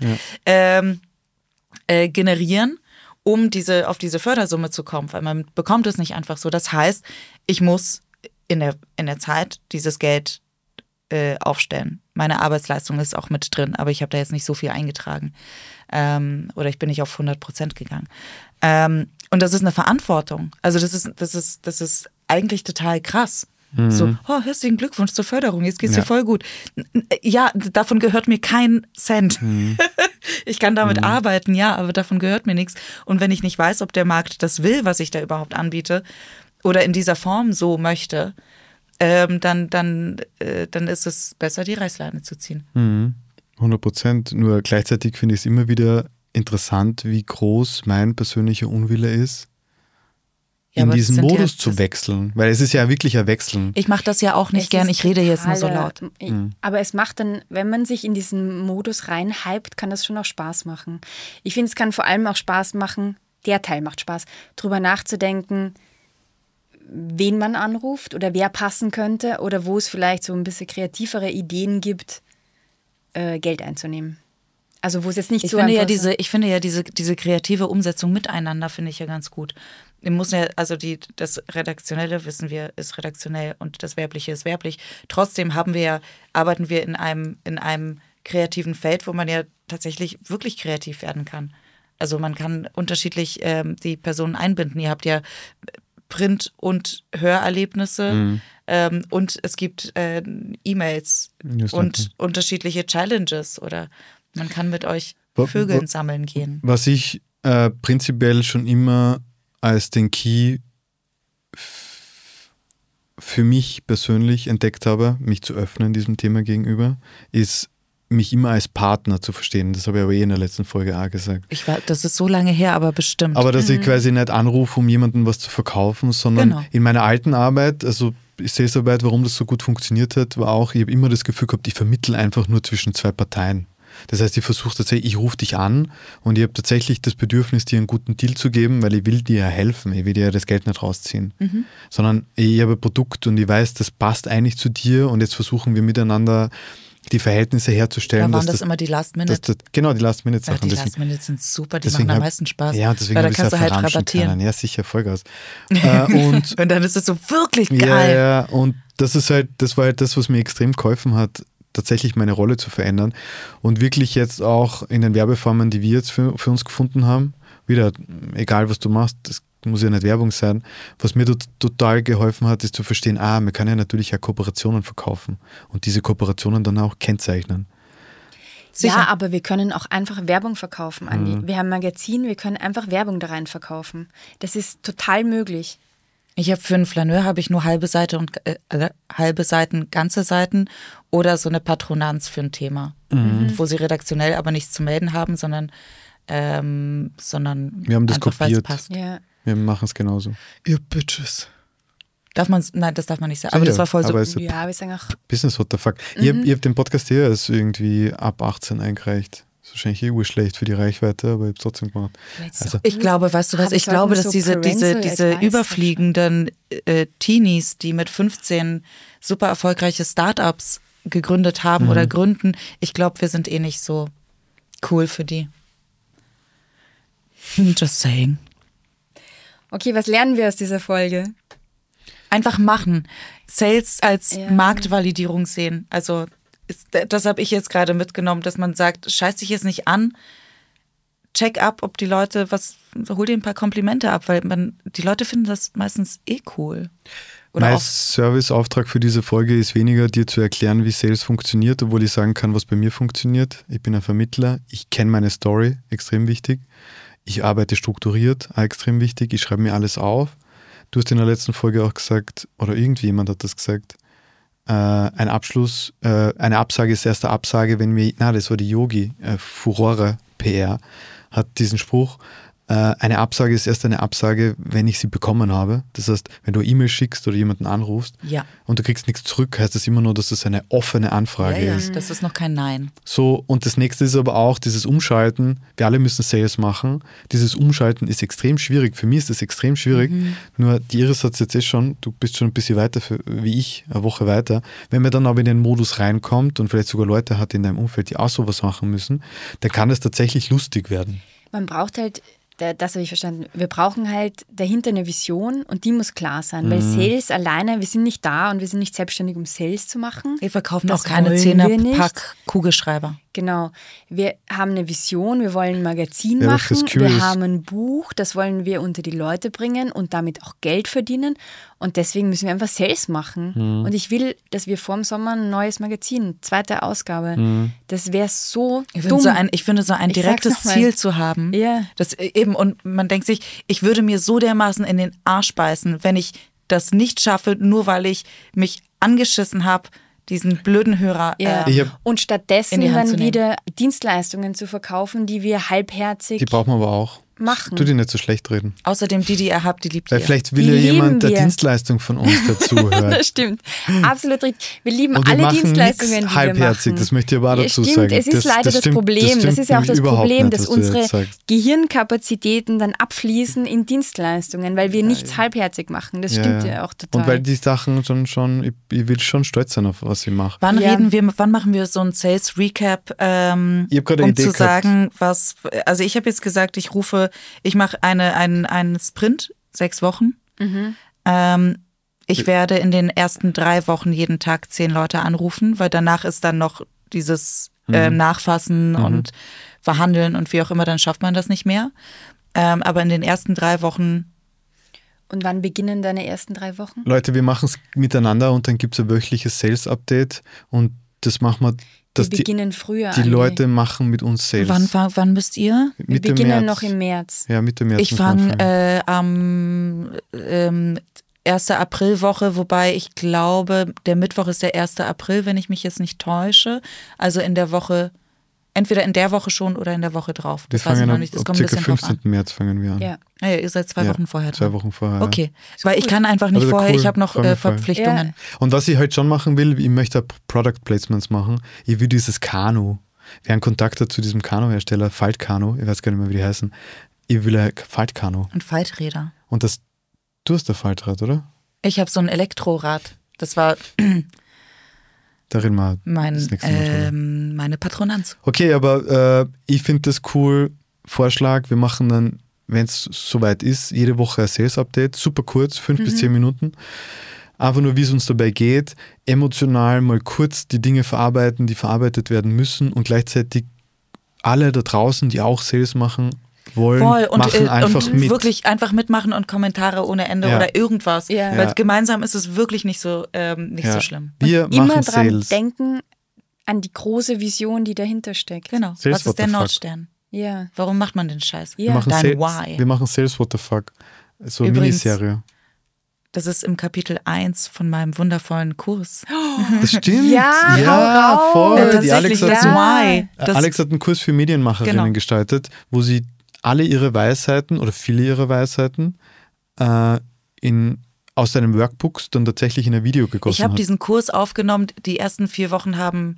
Generieren, um auf diese Fördersumme zu kommen, weil man bekommt es nicht einfach so. Das heißt, ich muss in der Zeit dieses Geld aufstellen. Meine Arbeitsleistung ist auch mit drin, aber ich habe da jetzt nicht so viel eingetragen. Oder ich bin nicht auf 100% gegangen. Und das ist eine Verantwortung. Also das ist eigentlich total krass. So, herzlichen Glückwunsch zur Förderung, jetzt geht's dir voll gut. Ja, davon gehört mir kein Cent. Ich kann damit arbeiten, ja, aber davon gehört mir nichts. Und wenn ich nicht weiß, ob der Markt das will, was ich da überhaupt anbiete, oder in dieser Form so möchte, dann ist es besser, die Reißleine zu ziehen. 100%. Nur gleichzeitig finde ich es immer wieder interessant, wie groß mein persönlicher Unwille ist, Ja, in aber das diesen sind Modus zu wechseln. Weil es ist ja wirklich ein Wechseln. Ich mache das ja auch nicht Es gern, ist ich rede jetzt nur so totaler- laut. Aber es macht dann, wenn man sich in diesen Modus reinhypt, kann das schon auch Spaß machen. Ich finde, es kann vor allem auch Spaß machen, der Teil macht Spaß, drüber nachzudenken, wen man anruft oder wer passen könnte oder wo es vielleicht so ein bisschen kreativere Ideen gibt, Geld einzunehmen. Also wo es jetzt nicht Ich so finde ja einfach diese kreative Umsetzung miteinander finde ich ja ganz gut. Wir müssen ja, also das Redaktionelle, wissen wir, ist redaktionell und das Werbliche ist werblich. Trotzdem arbeiten wir in einem kreativen Feld, wo man ja tatsächlich wirklich kreativ werden kann. Also man kann unterschiedlich die Personen einbinden. Ihr habt ja Print- und Hörerlebnisse und es gibt E-Mails und unterschiedliche Challenges oder man kann mit euch Vögeln sammeln gehen. Was ich prinzipiell schon immer als den Key für mich persönlich entdeckt habe, mich zu öffnen diesem Thema gegenüber, ist, mich immer als Partner zu verstehen. Das habe ich aber in der letzten Folge auch gesagt. Das ist so lange her, aber bestimmt. Aber dass ich quasi nicht anrufe, um jemandem was zu verkaufen, sondern in meiner alten Arbeit, also Salesarbeit, warum das so gut funktioniert hat, war auch, ich habe immer das Gefühl gehabt, ich vermittle einfach nur zwischen zwei Parteien. Das heißt, ich versuche tatsächlich, ich rufe dich an und ich habe tatsächlich das Bedürfnis, dir einen guten Deal zu geben, weil ich will dir ja helfen, ich will dir ja das Geld nicht rausziehen. Sondern ich habe ein Produkt und ich weiß, das passt eigentlich zu dir und jetzt versuchen wir miteinander die Verhältnisse herzustellen. Da waren das immer die Last-Minute. Genau, die Last-Minute-Sachen. Ja, die Last-Minute sind super, die deswegen machen am meisten Spaß. Ja, deswegen weil da habe ich kannst es du halt verramschen rabattieren. können. Ja, sicher, Vollgas. Und dann ist es so wirklich geil. ja, und das war halt das, was mir extrem geholfen hat, tatsächlich meine Rolle zu verändern und wirklich jetzt auch in den Werbeformen, die wir jetzt für uns gefunden haben, wieder, egal was du machst, das muss ja nicht Werbung sein, was mir total geholfen hat, ist zu verstehen, man kann ja natürlich auch Kooperationen verkaufen und diese Kooperationen dann auch kennzeichnen. Sicher. Ja, aber wir können auch einfach Werbung verkaufen, Andi. Wir haben ein Magazin, wir können einfach Werbung da rein verkaufen. Das ist total möglich. Ich habe für einen Flaneur nur halbe Seite und halbe Seiten, ganze Seiten oder so eine Patronanz für ein Thema, wo sie redaktionell aber nichts zu melden haben, sondern wir haben das einfach, weil es kopiert. passt. Ja. Wir machen es genauso. Ihr Bitches. Nein, das darf man nicht sagen. Aber das war voll so. Aber es ist Ja, wir sagen auch, Business what the fuck. Ich hab den Podcast hier als irgendwie ab 18 eingereicht. Das ist wahrscheinlich schlecht für die Reichweite, aber ich habe es trotzdem gemacht. Also, Ich glaube, weißt du was, Aber ich glaube, dass sollten diese so Parental Advice überfliegenden Teenies, die mit 15 super erfolgreiche Startups gegründet haben oder gründen, ich glaube, wir sind eh nicht so cool für die. Just saying. okay, was lernen wir aus dieser Folge? Einfach machen. Sales als Ja. Marktvalidierung sehen. Also das habe ich jetzt gerade mitgenommen, dass man sagt, scheiß dich jetzt nicht an, check ab, ob die Leute hol dir ein paar Komplimente ab, weil die Leute finden das meistens cool. Mein Serviceauftrag für diese Folge ist weniger, dir zu erklären, wie Sales funktioniert, obwohl ich sagen kann, was bei mir funktioniert. Ich bin ein Vermittler, ich kenne meine Story, extrem wichtig. Ich arbeite strukturiert, auch extrem wichtig. Ich schreibe mir alles auf. Du hast in der letzten Folge auch gesagt, oder irgendjemand hat das gesagt, ein Abschluss, eine Absage ist erst eine Absage, das war die Yogi, Furore PR, hat diesen Spruch, eine Absage ist erst eine Absage, wenn ich sie bekommen habe. Das heißt, wenn du E-Mail schickst oder jemanden anrufst und du kriegst nichts zurück, heißt das immer nur, dass das eine offene Anfrage ist. Das ist noch kein Nein. So, und das nächste ist aber auch dieses Umschalten. Wir alle müssen Sales machen. Dieses Umschalten ist extrem schwierig. Für mich ist das extrem schwierig. Nur die Iris hat es jetzt schon, du bist schon ein bisschen weiter wie ich, eine Woche weiter. Wenn man dann aber in den Modus reinkommt und vielleicht sogar Leute hat in deinem Umfeld, die auch sowas machen müssen, dann kann es tatsächlich lustig werden. Man braucht halt, das habe ich verstanden, wir brauchen halt dahinter eine Vision und die muss klar sein, weil Sales alleine, wir sind nicht da und wir sind nicht selbstständig, um Sales zu machen. Wir verkaufen auch keine 10er-Pack Kugelschreiber. Genau. Wir haben eine Vision, wir wollen ein Magazin machen, wir haben ein Buch, das wollen wir unter die Leute bringen und damit auch Geld verdienen und deswegen müssen wir einfach Sales machen. Und ich will, dass wir vor dem Sommer ein neues Magazin, 2. Ausgabe, das wäre so dumm. Ich finde, so ein direktes Ziel zu haben, das eben, und man denkt sich, ich würde mir so dermaßen in den Arsch beißen, wenn ich das nicht schaffe, nur weil ich mich angeschissen habe, diesen blöden Hörer und stattdessen dann wieder Dienstleistungen zu verkaufen, die wir halbherzig die brauchen wir aber auch machen. Tu dir nicht so schlecht reden. Außerdem die ihr habt, die liebt ihr. Weil vielleicht will ja jemand der Dienstleistung von uns dazuhören. Das stimmt. Absolut richtig. Wir lieben und wir alle Dienstleistungen, die halbherzig, wir machen. Das möchte ich aber auch dazu sagen. Es ist leider das Problem. Das ist ja auch das Problem, dass unsere Gehirnkapazitäten dann abfließen in Dienstleistungen, weil wir nichts halbherzig machen. Das stimmt ja auch total. Und weil die Sachen schon ich will schon stolz sein auf was ich mache. Wann machen wir so ein Sales Recap, ich habe gerade eine Idee zu sagen, also ich habe jetzt gesagt, ich mache einen Sprint, 6 Wochen. Ich werde in den ersten 3 Wochen jeden Tag 10 Leute anrufen, weil danach ist dann noch dieses Nachfassen und Verhandeln und wie auch immer, dann schafft man das nicht mehr. Aber in den ersten 3 Wochen. Und wann beginnen deine ersten 3 Wochen? Leute, wir machen es miteinander und dann gibt es ein wöchentliches Sales-Update und das machen wir. Wir beginnen früher. Die Leute machen mit uns Sales. Wann müsst ihr? Wir beginnen noch im März. Ja, Mitte März. Ich fange am 1. Aprilwoche, wobei ich glaube, der Mittwoch ist der 1. April, wenn ich mich jetzt nicht täusche. Also in der Woche, entweder in der Woche schon oder in der Woche drauf. Das weiß ich noch nicht. Das kommt ein bisschen drauf an. Am 15. März fangen wir an. Ja. Ja, ihr seid 2 Wochen vorher dran. 2 Wochen vorher. Okay, weil ich kann einfach nicht vorher, ich habe noch Verpflichtungen. Ja. Und was ich heute schon machen will, ich möchte Product Placements machen. Ich will dieses Kanu. Wer einen Kontakt hat zu diesem Kanu-Hersteller, Faltkanu, ich weiß gar nicht mehr, wie die heißen. Ich will ein Faltkanu. Und Falträder. Und du hast ein Faltrad, oder? Ich habe so ein Elektrorad. Das war darin mal das nächste Mal meine Patronanz. Okay, aber ich finde das cool. Vorschlag, wir machen dann, wenn es soweit ist, jede Woche ein Sales-Update, super kurz, 5 bis 10 Minuten. Einfach nur, wie es uns dabei geht, emotional mal kurz die Dinge verarbeiten, die verarbeitet werden müssen und gleichzeitig alle da draußen, die auch Sales machen wollen, machen einfach und mit. Wirklich einfach mitmachen und Kommentare ohne Ende oder irgendwas. Ja. Weil gemeinsam ist es wirklich nicht so schlimm. Wir und immer machen dran Sales. Denken an die große Vision, die dahinter steckt. Genau. Sales, was ist der Nordstern? Ja. Warum macht man den Scheiß? Ja. Wir machen Sales What the Fuck. So eine Miniserie. Das ist im Kapitel 1 von meinem wundervollen Kurs. Das stimmt. Ja, voll. Die Alex hat einen Kurs für Medienmacherinnen gestaltet, wo sie alle ihre Weisheiten oder viele ihrer Weisheiten aus deinem Workbooks dann tatsächlich in ein Video gegossen hat. Ich habe diesen Kurs aufgenommen. Die ersten 4 Wochen haben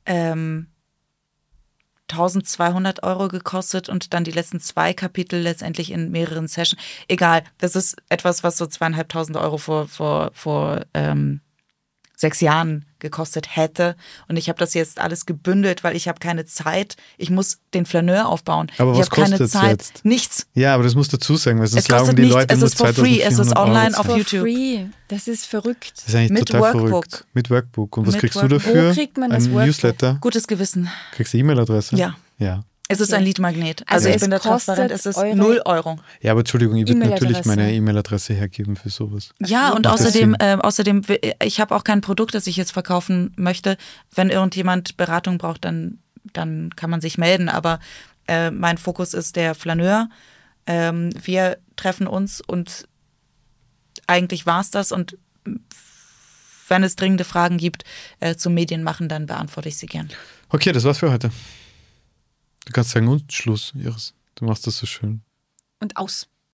1.200 € gekostet und dann die letzten 2 Kapitel letztendlich in mehreren Sessions. Egal, das ist etwas, was so 2.500 € vor 6 Jahren gekostet hätte. Und ich habe das jetzt alles gebündelt, weil ich habe keine Zeit. Ich muss den Flaneur aufbauen. Aber ich was habe keine kostet's Zeit. Jetzt? Nichts. Ja, aber das musst du dazu sagen, weil sonst es kostet die nichts. Leute Es ist for free. Es ist online auf YouTube. Free. Das ist verrückt. Das ist eigentlich mit total Workbook. Verrückt. Mit Workbook. Und was mit kriegst Workbook. du dafür? Wo kriegt man das Ein Workbook? Newsletter? Gutes Gewissen. Kriegst du E-Mail-Adresse? Ja. Es ist ein Leadmagnet. Also ich bin da transparent, es ist 0 Euro. Ja, aber Entschuldigung, ich würde natürlich meine E-Mail-Adresse hergeben für sowas. Ja, und außerdem, ich habe auch kein Produkt, das ich jetzt verkaufen möchte. Wenn irgendjemand Beratung braucht, dann kann man sich melden. Aber mein Fokus ist der Flaneur. Wir treffen uns und eigentlich war es das. Und wenn es dringende Fragen gibt zum Medienmachen, dann beantworte ich sie gern. Okay, das war's für heute. Du kannst sagen, und Schluss, Iris. Du machst das so schön. Und aus.